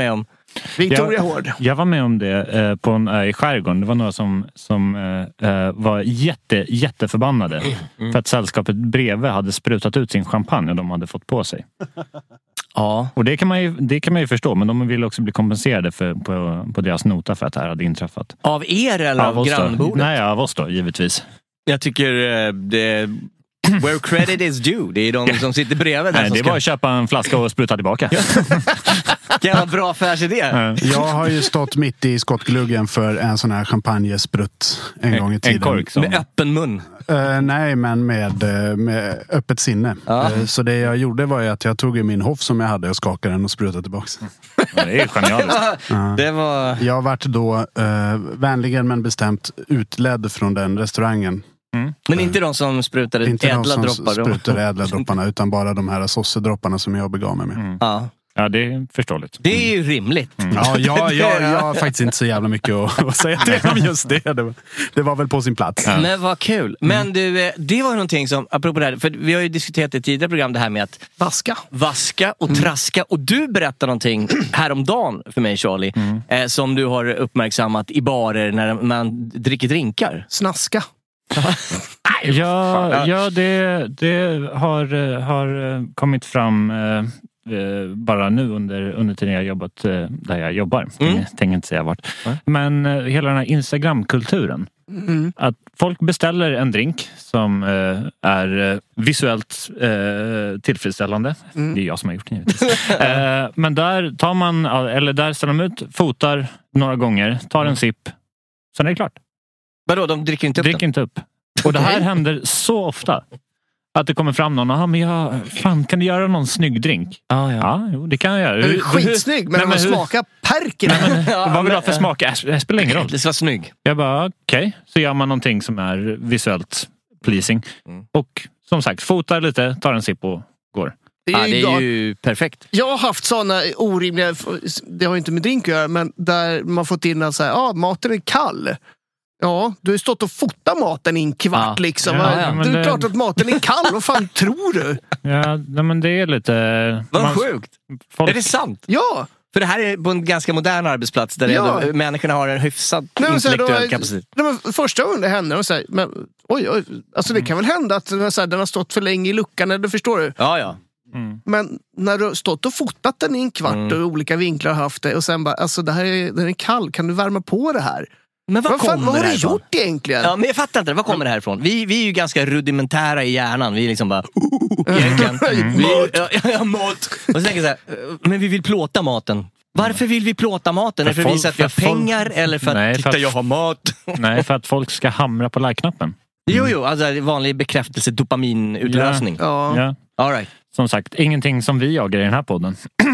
Victoria Hård. Jag var med om det på en ö i skärgården. Det var några som var jätteförbannade för att sällskapet bredvid hade sprutat ut sin champagne och de hade fått på sig. Ja. Och det kan man ju förstå, men de ville också bli kompenserade på deras nota för att det här hade inträffat. Av er eller av grannbordet? Nej, av oss då, givetvis. Jag tycker where credit is due. Det är de som sitter bredvid. Nej, det är bara att köpa en flaska och spruta tillbaka. Jävla bra affärsidé. Jag har ju stått mitt i skottgluggen för en sån här champagnesprutt en gång i tiden. En kork med öppen mun? Nej, men med öppet sinne. Så det jag gjorde var ju att jag tog min hoff som jag hade och skakade den och sprutade tillbaka. Ja, det är genialiskt. Det var... Jag har varit då vänligen men bestämt utledd från den restaurangen. Men inte de som sprutade inte ädla droppar? Inte de som sprutade ädla dropparna utan bara de här sossedropparna som jag begav mig med. Ja, det är förståeligt. Det är ju rimligt. Ja, jag har faktiskt inte så jävla mycket att säga till om just det. Det var väl på sin plats. Ja. Men vad kul. Men du, det var ju någonting som, apropå det här, för vi har ju diskuterat i tidigare program det här med att vaska och traska. Och du berättade någonting häromdagen för mig, Charlie, som du har uppmärksammat i barer när man dricker drinkar. Snaska. Ja, det har kommit fram bara nu under tiden jag jobbat där jag jobbar. Tänker inte säga vart. Men hela den här Instagram-kulturen. Att folk beställer en drink som är visuellt tillfredsställande. Det är jag som har gjort det. Men där tar man, eller där ställer de ut, fotar några gånger, tar en sipp, sen är det klart. Vadå, de dricker inte upp? Och det här händer så ofta. Att det kommer fram någon, fan, kan du göra någon snygg drink? Ja, jo, det kan jag göra. Den är skitsnygg, men man smakar perken. Vad vill du ha för smak? Det spelar ingen roll. Det ska vara snygg. Jag bara, okej. Så gör man någonting som är visuellt pleasing. Och som sagt, fotar lite, tar en sipp och går. Det är ju perfekt. Jag har haft sådana orimliga, det har inte med drink att göra, men där man fått in att säga, maten är kall. Ja, du har stått och fotat maten i en kvart liksom. Det är klart att maten är kall. Vad fan tror du? Ja, men det är lite... Vad sjukt. Är det sant? Ja. För det här är på en ganska modern arbetsplats där människorna har en hyfsad intellektuell kapacitet. Första gången det hände, säger, men oj, alltså det kan väl hända att den har stått för länge i luckan, eller förstår du? Ja. Men när du har stått och fotat den i en kvart och olika vinklar har haft det och sen bara, alltså den är kall, kan du värma på det här? Men vad har du gjort egentligen? Ja, men jag fattar inte, vad kommer det här ifrån? Vi är ju ganska rudimentära i hjärnan. Vi är liksom bara egentligen. Mat. Och så tänker jag så här, men vi vill plåta maten. Varför vill vi plåta maten? Är det för att visa att vi har pengar eller för att titta, jag har mat? Nej, för att folk ska hamra på like-knappen. Jo, alltså vanlig bekräftelse, dopaminutlösning. Ja. All right. Som sagt, ingenting som vi jagar i den här podden.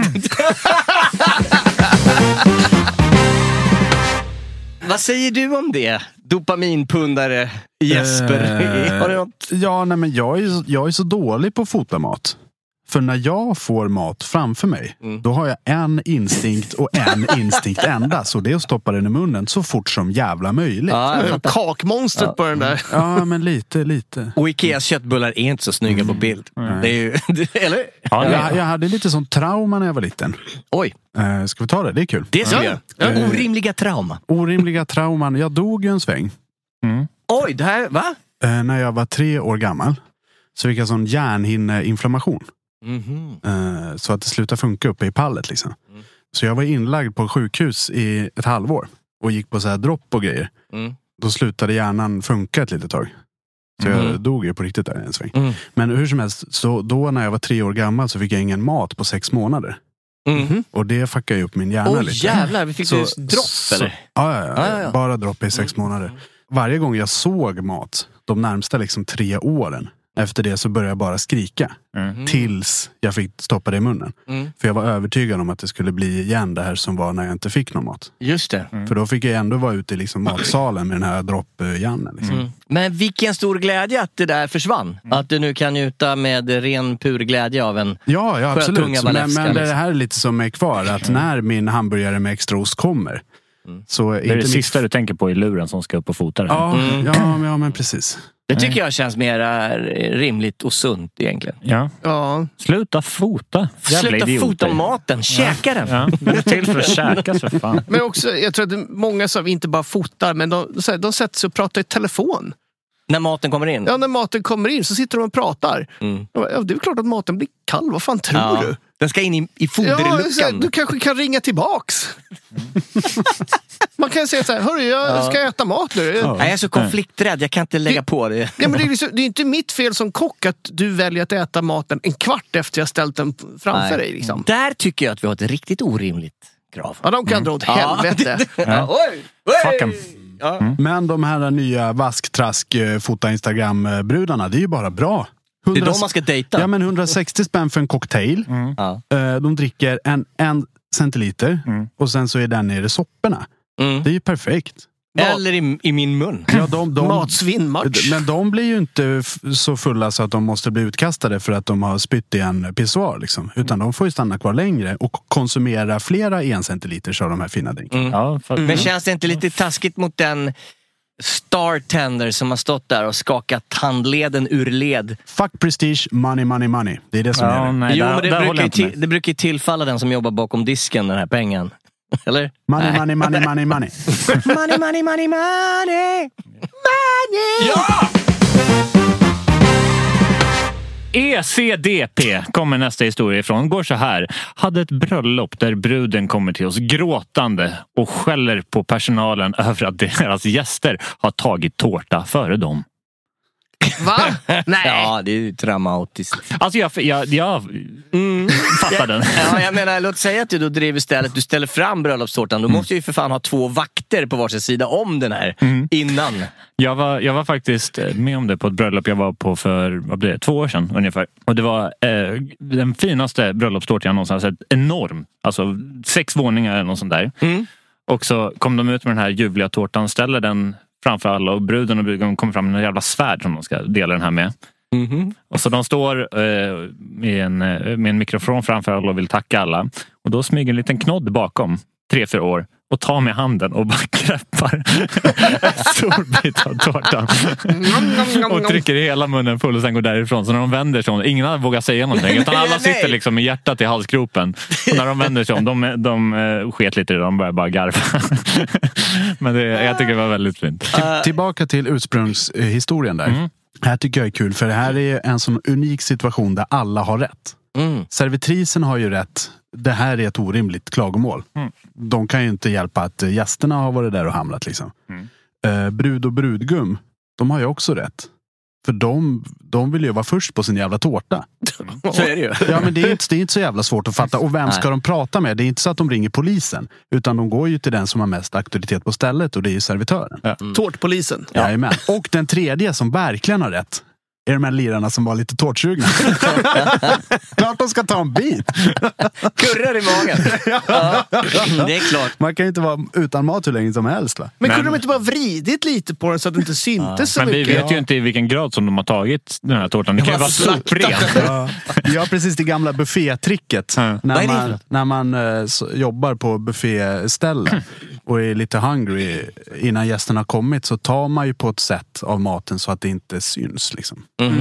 Vad säger du om det? Dopaminpundare Jesper. Har du något? Ja, nej, men jag är så dålig på att fota mat. För när jag får mat framför mig, då har jag en instinkt och en instinkt enda. Så det är att stoppa den i munnen så fort som jävla möjligt. Kakmonstret på den där. Ja, men lite. Och Ikeas köttbullar är inte så snygga på bild. Det är ju, eller? Ja, jag hade lite sån trauma när jag var liten. Oj. Ska vi ta det? Det är kul. Det ska vi göra. Orimliga trauma. Orimliga trauman. Jag dog ju en sväng. Oj, det här, va? När jag var 3 år gammal så fick jag sån hjärnhinneinflammation. Så att det slutade funka uppe i pallet liksom. Så jag var inlagd på sjukhus i ett halvår och gick på så här dropp och grejer. Då slutade hjärnan funka ett litet tag. Så jag dog ju på riktigt där en sväng. Men hur som helst, så då när jag var 3 år gammal så fick jag ingen mat på 6 månader. Och det fuckade ju upp min hjärna lite. Jävlar, vi fick du dropp eller? Ja, bara dropp i 6 månader. Varje gång jag såg mat de närmsta liksom 3 åren, efter det så började jag bara skrika. Tills jag fick stoppa det i munnen. För jag var övertygad om att det skulle bli igen det här som var när jag inte fick någon mat. Just det. För då fick jag ändå vara ute i liksom matsalen med den här droppjannen. Liksom. Men vilken stor glädje att det där försvann. Att du nu kan njuta med ren pur glädje av en absolut. Men det här är lite som är kvar. Att när min hamburgare med extra ost kommer, Så det är det sista du tänker på i luren som ska upp och fota den. Ja, men precis. Det tycker jag känns mer rimligt och sunt egentligen. Ja. Sluta fota. Sluta fota maten. Käka den. Ja. Det är till för att käkas för fan. Men också, jag tror att många som inte bara fotar, men de sätter sig och pratar i telefon. När maten kommer in? Ja, när maten kommer in så sitter de och pratar. Ja, det är klart att maten blir kall. Vad fan tror du? Den ska in i foderluckan. Ja, du kanske kan ringa tillbaks. Man kan säga så här, hörru, jag ska äta mat nu. Jag är så konflikträdd, jag kan inte lägga på det. Ja, men det är inte mitt fel som kock att du väljer att äta maten en kvart efter jag ställt den framför dig. Liksom. Där tycker jag att vi har ett riktigt orimligt krav. Ja, de kan dra åt helvete. Fuck em. Men de här nya vasktrask fota Instagram-brudarna, det är ju bara bra. Det är de man ska dejta. Ja, men 160 spänn för en cocktail. De dricker en centiliter och sen så är den nere i sopporna. Det är ju perfekt. Eller i min mun. Ja, matsvinnmatch. Men de blir ju inte så fulla så att de måste bli utkastade för att de har spytt i en pissoar liksom. Utan de får ju stanna kvar längre och konsumera flera 1 centiliter av de här fina drinkarna. Men känns det inte lite taskigt mot den startender som har stått där och skakat handleden ur led? Fuck prestige, money, money, money. Det är det som är det. Nej, jo, men det brukar ju tillfalla den som jobbar bakom disken, den här pengen. Eller? Money, money, money, money, money. Money, money, money, money. Money! Ja! ECDP kommer nästa historia ifrån. Går så här. Hade ett bröllop där bruden kommer till oss gråtande och skäller på personalen över att deras gäster har tagit tårta före dem. Va? Nej. Ja, det är ju traumatiskt. Alltså jag fattar den. Ja, jag menar, låt säga att du då driver stället, du ställer fram bröllopstårtan. Då måste ju för fan ha 2 vakter på varsin sida om den här innan. Jag var faktiskt med om det på ett bröllop jag var på för 2 år sedan ungefär. Och det var den finaste bröllopstårtan jag någonsin har sett. Enorm. Alltså 6 våningar eller något sånt där. Och så kom de ut med den här ljuvliga tårtan, ställer den framför alla och bruden och bruden kommer fram med en jävla svärd som de ska dela den här med. Och så de står med en mikrofon framför alla och vill tacka alla. Och då smyger en liten knodd bakom 3-4 år och tar med handen och bara greppar en stor bit av tårtan och trycker hela munnen full och sen går därifrån. Så när de vänder sig om, ingen vågar säga någonting utan alla sitter liksom med hjärtat i halsgropen. Och när de vänder sig om, de sket lite, de börjar bara garva. Men jag tycker det var väldigt fint. Tillbaka till ursprungshistorien där. Här tycker jag är kul, för det här är en sån unik situation där alla har rätt. Servitrisen har ju rätt. Det här är ett orimligt klagomål. De kan ju inte hjälpa att gästerna har varit där och hamnat liksom. Brud och brudgum, de har ju också rätt. För de vill ju vara först på sin jävla tårta. Så är det ju. Ja, men det är inte så jävla svårt att fatta. Och vem ska de prata med? Det är inte så att de ringer polisen. Utan de går ju till den som har mest auktoritet på stället. Och det är ju servitören. Tårtpolisen. Jajamän. Och den tredje som verkligen har rätt är de här lirarna som var lite tårtsugna. Klart de ska ta en bit. Kurrar i magen. Det är klart. Man kan ju inte vara utan mat hur länge som helst, va? Men kunde de inte bara vridit lite på den så att det inte syntes så mycket? Men vi vet ju inte i vilken grad som de har tagit den här tårtan. Det kan ju vara soprent. Ja, precis, det gamla buffétricket. När man jobbar på bufféställen och är lite hungry innan gästerna har kommit, så tar man ju på ett sätt av maten så att det inte syns liksom.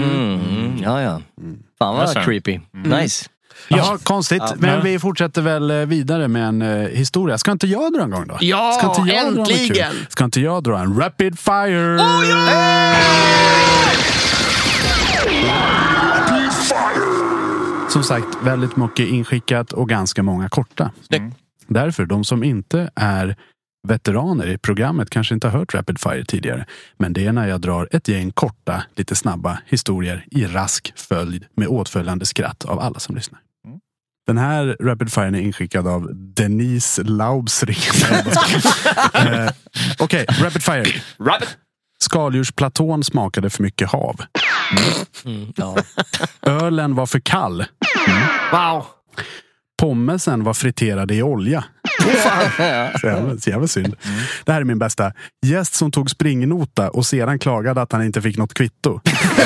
Ja. Fan vad creepy. Nice. Ja, konstigt. Men vi fortsätter väl vidare med en historia. Ska inte jag dra en gång då? Ja, äntligen! Ska inte jag dra en rapid fire? Oh, ja! Som sagt, väldigt mycket inskickat och ganska många korta. Därför, de som inte är veteraner i programmet kanske inte har hört Rapid Fire tidigare. Men det är när jag drar ett gäng korta, lite snabba historier i rask följd med åtföljande skratt av alla som lyssnar. Den här Rapid Fire är inskickad av Denise Laubsring. Okej, Rapid Fire. Skaldjursplatån smakade för mycket hav. Ölen var för kall. Wow. Pommesen var friterade i olja. Så jävla synd. Det här är min bästa. Gäst som tog springnota och sedan klagade att han inte fick något kvitto.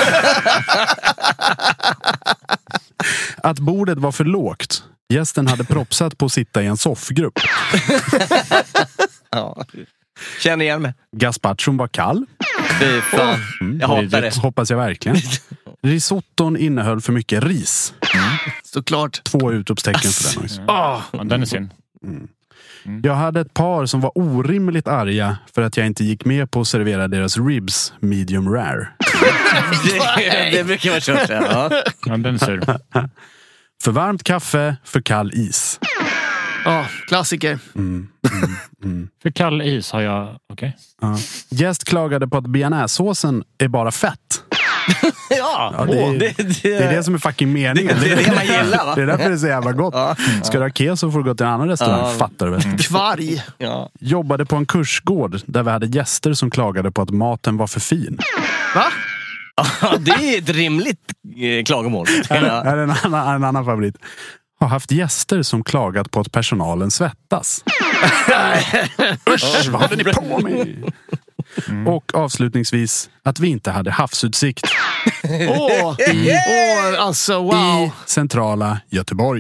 Att bordet var för lågt. Gästen hade propsat på att sitta i en soffgrupp. Ja. Känner igen mig. Gazpachon var kall. Fy fan. Jag hatar det. Hoppas jag verkligen. Risotton innehöll för mycket ris. Såklart. 2 utropstecken för den också. Ja, den är synd. Jag hade ett par som var orimligt arga för att jag inte gick med på att servera deras ribs medium rare. det brukar vara kört. Ja. Ja, den är sur. För varmt kaffe, för kall is. Ja, klassiker. För kall is har jag... Okej. Gäst klagade på att bearnaisesåsen är bara fett. Ja, det är det som är fucking meningen. Det är det man gillar, va? Det är därför det är så jävla gott. Ska du ha keso får du gå till en annan restaurang. Fattar du väl? Kvarg. Ja. Jobbade på en kursgård där vi hade gäster som klagade på att maten var för fin. Va? Ja, det är ett rimligt klagomål. Är en annan favorit. Har haft gäster som klagat på att personalen svettas. Usch, vad hade ni på med? Och avslutningsvis att vi inte hade havsutsikt. Alltså wow. I centrala Göteborg.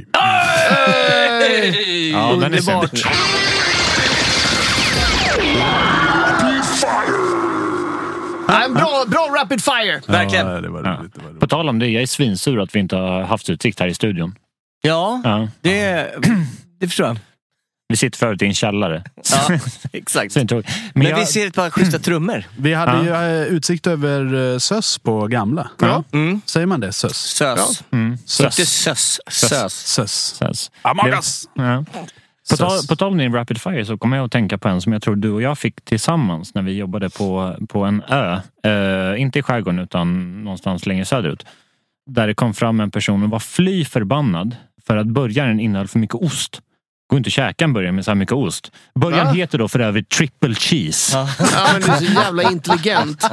Ja, den är synd. Bra rapid fire. Verkligen. Ja, det var roligt, det var roligt. På tal om det, jag är svinsur att vi inte har haft utsikt här i studion. Ja. Det förstår jag. Vi sitter förut i en källare. Ja, exakt. Men vi ser ett par schyssta trummor. Vi hade ju utsikt över Sös på gamla. Ja. Säger man det? Sös? Sös. Sös. Inte sös. Sös. Amagas. Ja. På tal om din Rapid Fire så kommer jag att tänka på en som jag tror du och jag fick tillsammans när vi jobbade på en ö. Inte i skärgården utan någonstans längre söderut. Där det kom fram en person och var fly förbannad för att burgaren innehöll för mycket ost. Går inte att käka en burgare med så här mycket ost. Burgaren heter då för övrigt triple cheese. Ja, men du är så jävla intelligent.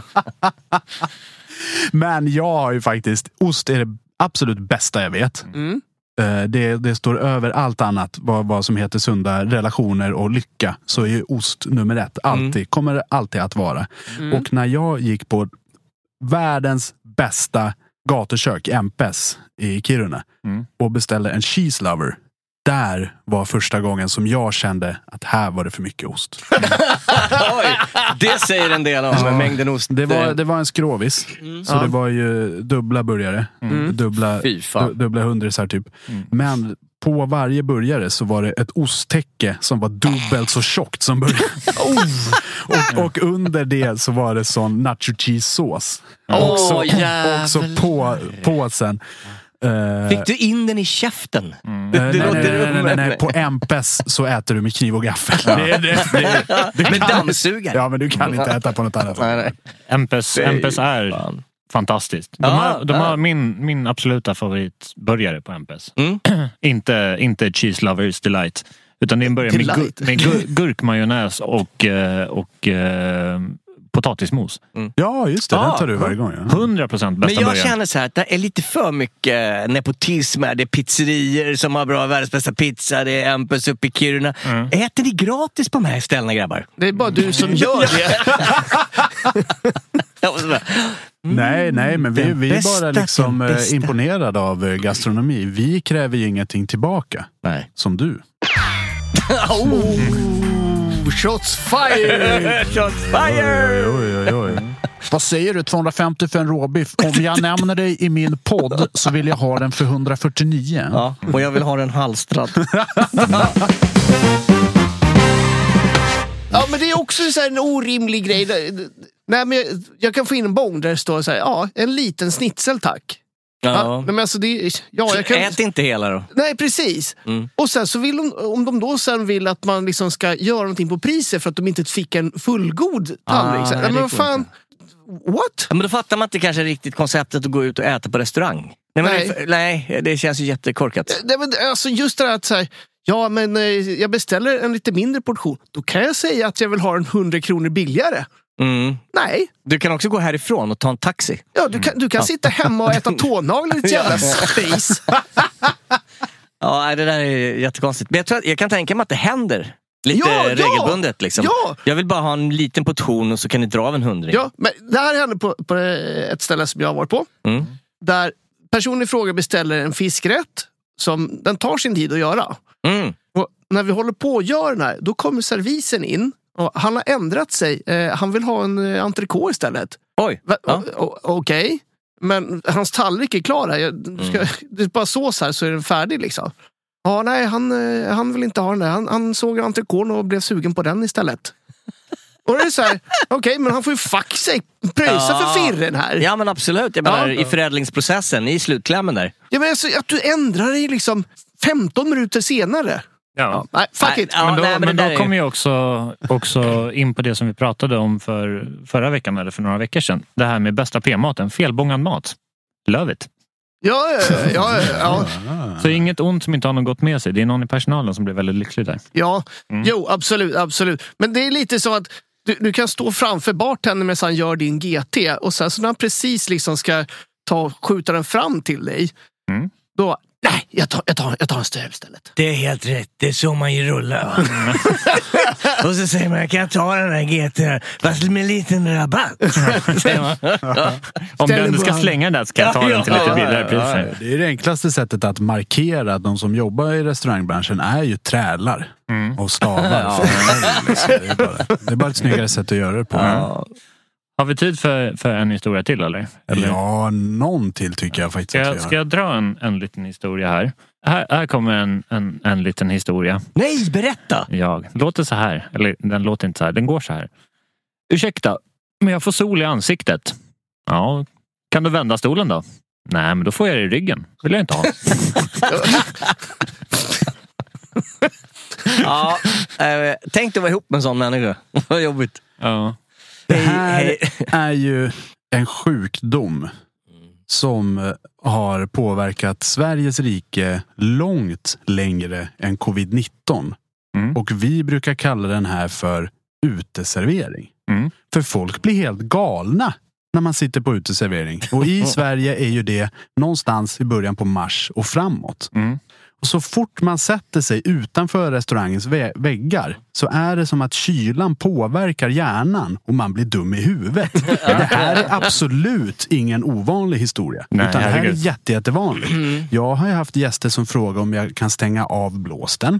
Men jag har ju faktiskt, ost är det absolut bästa jag vet. Det står över allt annat vad som heter sunda relationer och lycka, så är ju ost nummer 1. Alltid, kommer det alltid att vara. Och när jag gick på världens bästa gatukök, MPS i Kiruna, och beställde en cheese lover, där var första gången som jag kände att här var det för mycket ost. Oj, det säger en del om mängden ost. Det var en skråvis. Så det var ju dubbla burgare. Dubbla hundrisar typ. Men på varje burgare så var det ett osttäcke som var dubbelt så tjockt som burgare. och under det så var det sån nacho cheese sås. Också på sen. Fick du in den i käften? Nej, på MPS så äter du med kniv och gaffel. Med dammsugare. Ja, men du kan inte äta på något annat. Nej. MPS är fantastiskt. De har min absoluta favoritburgare på MPS. Inte Cheese Lovers Delight. Utan det är en burgare med gurkmajonnäs och potatismos. Ja, just det. Den tar du varje gång. Ja. 100% bästa Men jag början. känner så här att det är lite för mycket nepotism. Det är pizzerier som har bra världens bästa pizza. Det är MPS uppe i Kiruna. Äter ni gratis på de här ställena, grabbar? Det är bara du som gör det. Nej, men vi är bara liksom imponerade av gastronomi. Vi kräver ju ingenting tillbaka. Nej. Som du. Shots fire! Shots fire! Oj. Vad säger du? 250 för en råbiff. Om jag nämner dig i min podd så vill jag ha den för 149. Ja, och jag vill ha den halstrad. Ja, men det är också så här en orimlig grej. Nej, men jag kan få in en bång där det står så här, en liten snitsel, tack. Ja, men alltså jag kan... Ät inte hela då. Nej, precis. Och sen så vill om de då sen vill att man liksom ska göra någonting på priset för att de inte fick en fullgod tallrik. Men vad fan, what? Ja, men då fattar man inte kanske riktigt konceptet att gå ut och äta på restaurang. Nej, det känns ju jättekorkat. Nej, men alltså just det här att säga, jag beställer en lite mindre portion. Då kan jag säga att jag vill ha en 100 kronor billigare. Nej. Du kan också gå härifrån och ta en taxi. Ja, du kan sitta hemma och äta tånaglar i ett jävla space. Ja, det där är jättekonstigt. Men jag kan tänka mig att det händer lite regelbundet. Liksom. Ja. Jag vill bara ha en liten portion och så kan ni dra av en 100. Ja, men det här händer på ett ställe som jag har varit på. Där personen i fråga beställer en fiskrätt som den tar sin tid att göra. Och när vi håller på att göra den här, då kommer servisen in Och han har ändrat sig. Han vill ha en entrecote istället. Oj. Okej. Men hans tallrik är klar här. Det är bara sås här så är den färdig liksom. Ja, nej, han vill inte ha den där. Han såg entrecoten och blev sugen på den istället. Och det är så här, okej, men han får ju fuck sig. Pröjsa för firren här. Ja, men absolut. Jag menar, i förädlingsprocessen, i slutklämmen där. Ja, men alltså, att du ändrar dig liksom 15 minuter senare. Ja. Nej, fuck it. Men då kommer jag också in på det som vi pratade om förra veckan eller för några veckor sedan. Det här med bästa p-maten, felbångad mat. Love it. Ja. Så inget ont som inte har något gott med sig. Det är någon i personalen som blir väldigt lycklig där. Ja, jo, absolut. Men det är lite så att du kan stå framför bartendern medan han gör din GT och sen så när han precis liksom ska skjuta den fram till dig, då, nej, jag tar en stöv istället. Det är helt rätt, det är så man ju rullar. Och så säger man, jag kan ta den här GT fast med liten rabatt. Om du ändå ska slänga den där så kan jag ta den till lite billigare priser. Det är det enklaste sättet att markera att de som jobbar i restaurangbranschen är ju trälar och slavar. Det är bara ett snyggare sätt att göra det på. Har vi tid för en historia till eller? Ja, någon till tycker jag faktiskt. Ska jag dra en liten historia här? Här kommer en liten historia. Nej, berätta! Ja, låter så här. Eller den låter inte så här, den går så här. Ursäkta, men jag får sol i ansiktet. Ja, kan du vända stolen då? Nej, men då får jag det i ryggen. Vill jag inte ha. Ja, tänk dig vara ihop med en sån människa. Vad jobbigt. Ja. Det här är ju en sjukdom som har påverkat Sveriges rike långt längre än covid-19. Och vi brukar kalla den här för uteservering. För folk blir helt galna när man sitter på uteservering. Och i Sverige är ju det någonstans i början på mars och framåt. Och så fort man sätter sig utanför restaurangens väggar så är det som att kylan påverkar hjärnan och man blir dum i huvudet. Det här är absolut ingen ovanlig historia. Nej, utan det här är jättevanligt. Jag har ju haft gäster som frågar om jag kan stänga av blåsten.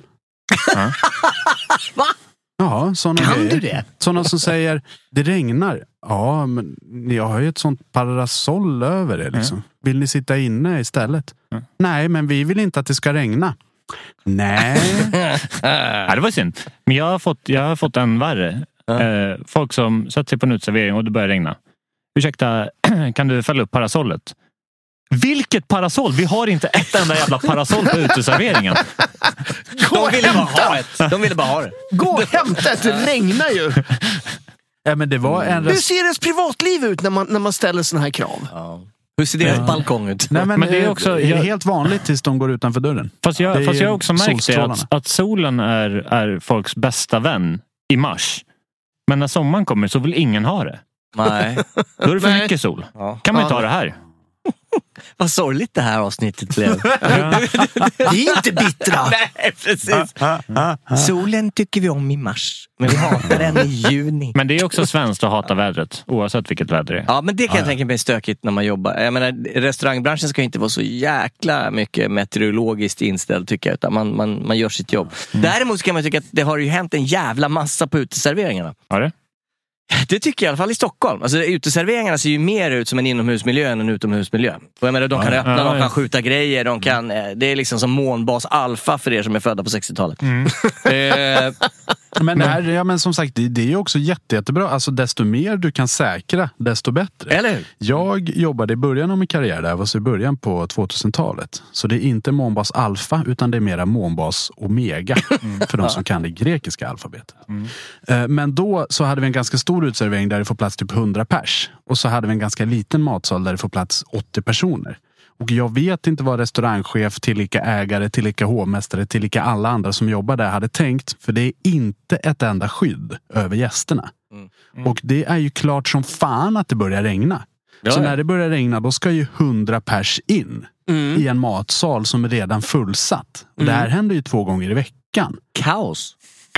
Va? Ja, sådana kan grejer. Du det? Sådana som säger, det regnar. Ja, men jag har ju ett sånt parasoll över det liksom. Vill ni sitta inne istället? Nej, men vi vill inte att det ska regna. Nej. Ja, det var synd. Men jag har fått en värre. Folk som sätter sig på en utservering och det börjar regna. Ursäkta, kan du fälla upp parasollet? Vilket parasoll? Vi har inte ett enda jävla parasoll på uteserveringen. De ville bara ha det. Gå och hämta ett, det regnar ju. Ja, men det var Hur ser deras privatliv ut när man ställer såna här krav? Ja. Hur ser deras balkong ut? Nej, men det är också det är helt vanligt tills de går utanför dörren. Fast jag har också märkt att solen är folks bästa vän i mars. Men när sommaren kommer så vill ingen ha det. Nej. Då är det för mycket sol. Kan man inte ha det här? Vad sorgligt det här avsnittet blev. Vi är inte bittra. Nej, precis. Solen tycker vi om i mars. Men vi hatar den i juni. Men det är också svenskt att hata vädret. Oavsett vilket väder det är. Ja, men det kan jag tänka mig stökigt när man jobbar. Jag menar, restaurangbranschen ska inte vara så jäkla mycket meteorologiskt inställd tycker jag. Utan man gör sitt jobb. Däremot kan man tycka att det har ju hänt en jävla massa på uteserveringarna. Har det? Det tycker jag i alla fall i Stockholm. Alltså uteserveringarna ser ju mer ut som en inomhusmiljö än en utomhusmiljö. Och jag menar, de kan öppna, de kan skjuta grejer, de kan, det är liksom som månbas alfa för er som är födda på 60-talet. Men det här, men som sagt, det är ju också jättebra. Alltså desto mer du kan säkra, desto bättre. Eller hur? Jag jobbade i början av min karriär där, var så i början på 2000-talet. Så det är inte månbas alfa, utan det är mera månbas omega för de som kan det grekiska alfabetet. Men då så hade vi en ganska stor utservering där det får plats typ 100 pers. Och så hade vi en ganska liten matsal där det får plats 80 personer. Och jag vet inte vad restaurangchef, tillika ägare, tillika hovmästare, tillika alla andra som jobbar där hade tänkt. För det är inte ett enda skydd över gästerna. Och det är ju klart som fan att det börjar regna. Så när det börjar regna, då ska ju 100 pers in i en matsal som är redan fullsatt. Och det här händer ju 2 gånger i veckan. Kaos.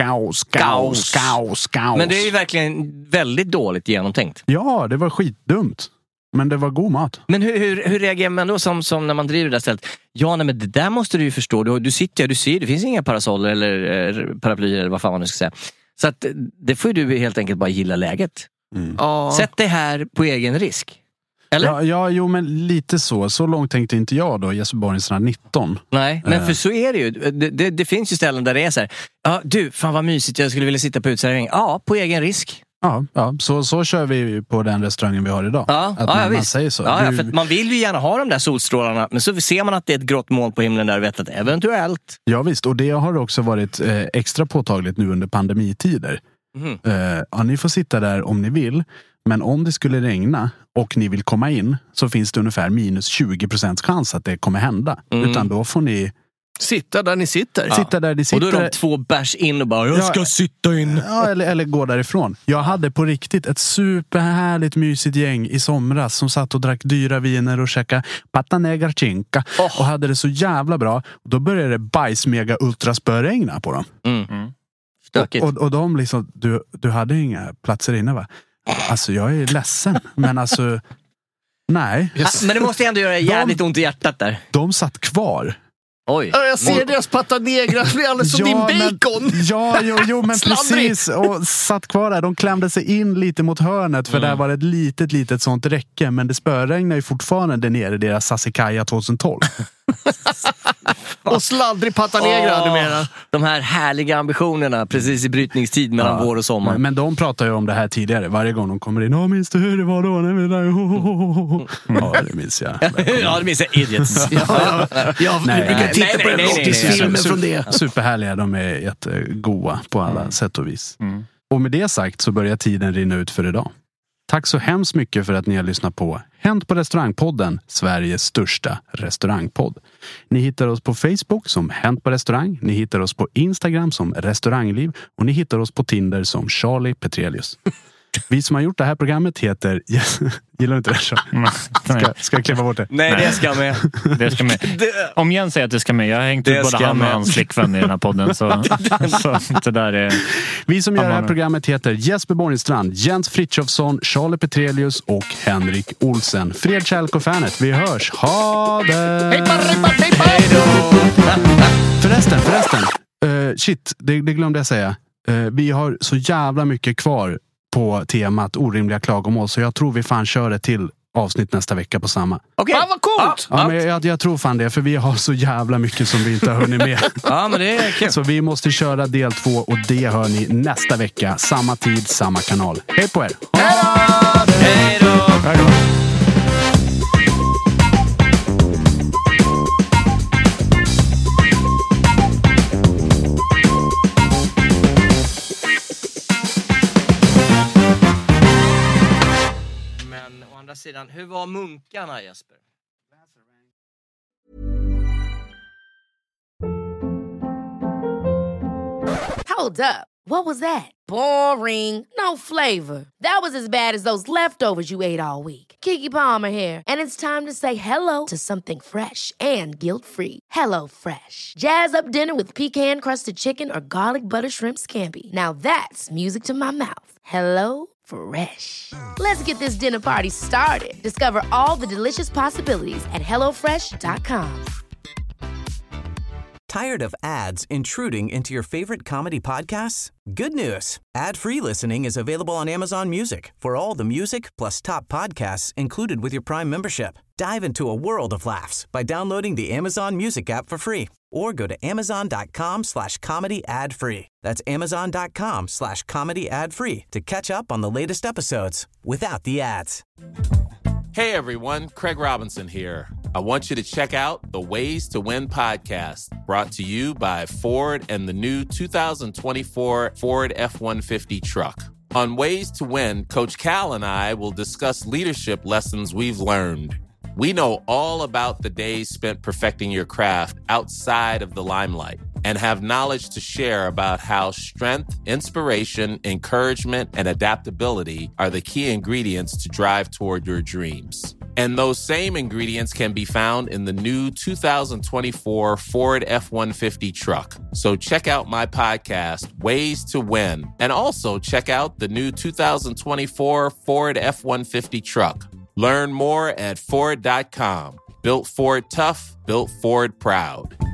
Kaos. Men det är ju verkligen väldigt dåligt genomtänkt. Ja, det var skitdumt. Men det var god mat. Men hur reagerar man då som när man driver det där stället? Ja, nej, men det där måste du ju förstå. Du sitter, du ser, det finns inga parasoller eller paraplyer eller vad fan man nu ska säga. Så att det får du helt enkelt bara gilla läget. Sätt dig här på egen risk. Eller? Ja, men lite så. Så långt tänkte inte jag då, Jesper Borgenstrand 19. Nej, men för så är det ju. Det finns ju ställen där det är så här. Ja, du, fan vad mysigt, jag skulle vilja sitta på utservering. Ja, på egen risk. Ja, så kör vi på den restaurangen vi har idag. Man säger så. Ja, för man vill ju gärna ha de där solstrålarna, men så ser man att det är ett grått moln på himlen där och vet att eventuellt. Ja visst, och det har också varit extra påtagligt nu under pandemitider. Ni får sitta där om ni vill, men om det skulle regna och ni vill komma in så finns det ungefär minus 20% chans att det kommer hända. Utan då får ni sitta där ni sitter. Sitta där ni sitter. Och då är de 2 bärs in och bara, jag ska sitta in. Ja, eller gå därifrån. Jag hade på riktigt ett superhärligt mysigt gäng i somras som satt och drack dyra viner och käkade pata negra chinka och hade det så jävla bra. Och då började det bajs mega ultraspöregna på dem. Och de liksom, du hade inga platser inne, va? Alltså jag är ledsen, men alltså nej. Men det måste ändå göra jävligt ont i hjärtat där. De satt kvar. Oj. Jag ser deras pata negra blir alldeles som din bacon. Men precis. Och satt kvar där. De klämde sig in lite mot hörnet. För där var det ett litet sånt räcke. Men det spöregnar ju fortfarande nere i deras Sassicaia 2012. Och sladdrig pata negra numera. De här härliga ambitionerna precis i brytningstid mellan vår och sommar. Men de pratar ju om det här tidigare. Varje gång de kommer in. Minns du hur det var då? Ja, det minns jag. Ja, det minns jag. Idiots. Jag brukar titta på filmer från det. Superhärliga. De är jättegoda på alla sätt och vis. Och med det sagt så börjar tiden rinna ut för idag. Tack så hemskt mycket för att ni har lyssnat på Hänt på restaurangpodden, Sveriges största restaurangpodd. Ni hittar oss på Facebook som Hänt på restaurang. Ni hittar oss på Instagram som Restaurangliv. Och ni hittar oss på Tinder som Charlie Petrelius. Vi som har gjort det här programmet heter... Gillar du inte det? Ska jag klippa bort det? Nej, det ska med. Det ska med. Om Jens säger att det ska med. Jag har hängt ut både han och hans flickvän i den här podden. Så det där är... Vi som gör det här programmet heter Jesper Borgenstrand, Jens Frithiofsson, Charlie Petrelius och Henrik Olsen. Fred, kärlek och fanet. Vi hörs. Ha det! Hej då! Förresten. Shit, det glömde jag säga. Vi har så jävla mycket kvar på temat orimliga klagomål, så jag tror vi fan kör det till avsnitt nästa vecka på samma. Okej. Vad coolt! Ja, men jag tror fan det, för vi har så jävla mycket som vi inte har hunnit med. Ja, men det är kul. Så vi måste köra del 2 och det hör ni nästa vecka. Samma tid, samma kanal. Hej på er! Hej då! Sidan. Hur var munkarna, Jesper? Hold up. What was that? Boring. No flavor. That was as bad as those leftovers you ate all week. Keke Palmer here, and it's time to say hello to something fresh and guilt-free. Hello Fresh. Jazz up dinner with pecan-crusted chicken or garlic butter shrimp scampi. Now that's music to my mouth. Hello Fresh. Let's get this dinner party started. Discover all the delicious possibilities at HelloFresh.com. Tired of ads intruding into your favorite comedy podcasts? Good news. Ad-free listening is available on Amazon Music for all the music plus top podcasts included with your Prime membership. Dive into a world of laughs by downloading the Amazon Music app for free or go to amazon.com/comedy ad-free. That's amazon.com/comedy ad-free to catch up on the latest episodes without the ads. Hey everyone, Craig Robinson here. I want you to check out the Ways to Win podcast, brought to you by Ford and the new 2024 Ford F-150 truck. On Ways to Win, Coach Cal and I will discuss leadership lessons we've learned. We know all about the days spent perfecting your craft outside of the limelight and have knowledge to share about how strength, inspiration, encouragement, and adaptability are the key ingredients to drive toward your dreams. And those same ingredients can be found in the new 2024 Ford F-150 truck. So check out my podcast, Ways to Win, and also check out the new 2024 Ford F-150 truck. Learn more at Ford.com. Built Ford tough, built Ford proud.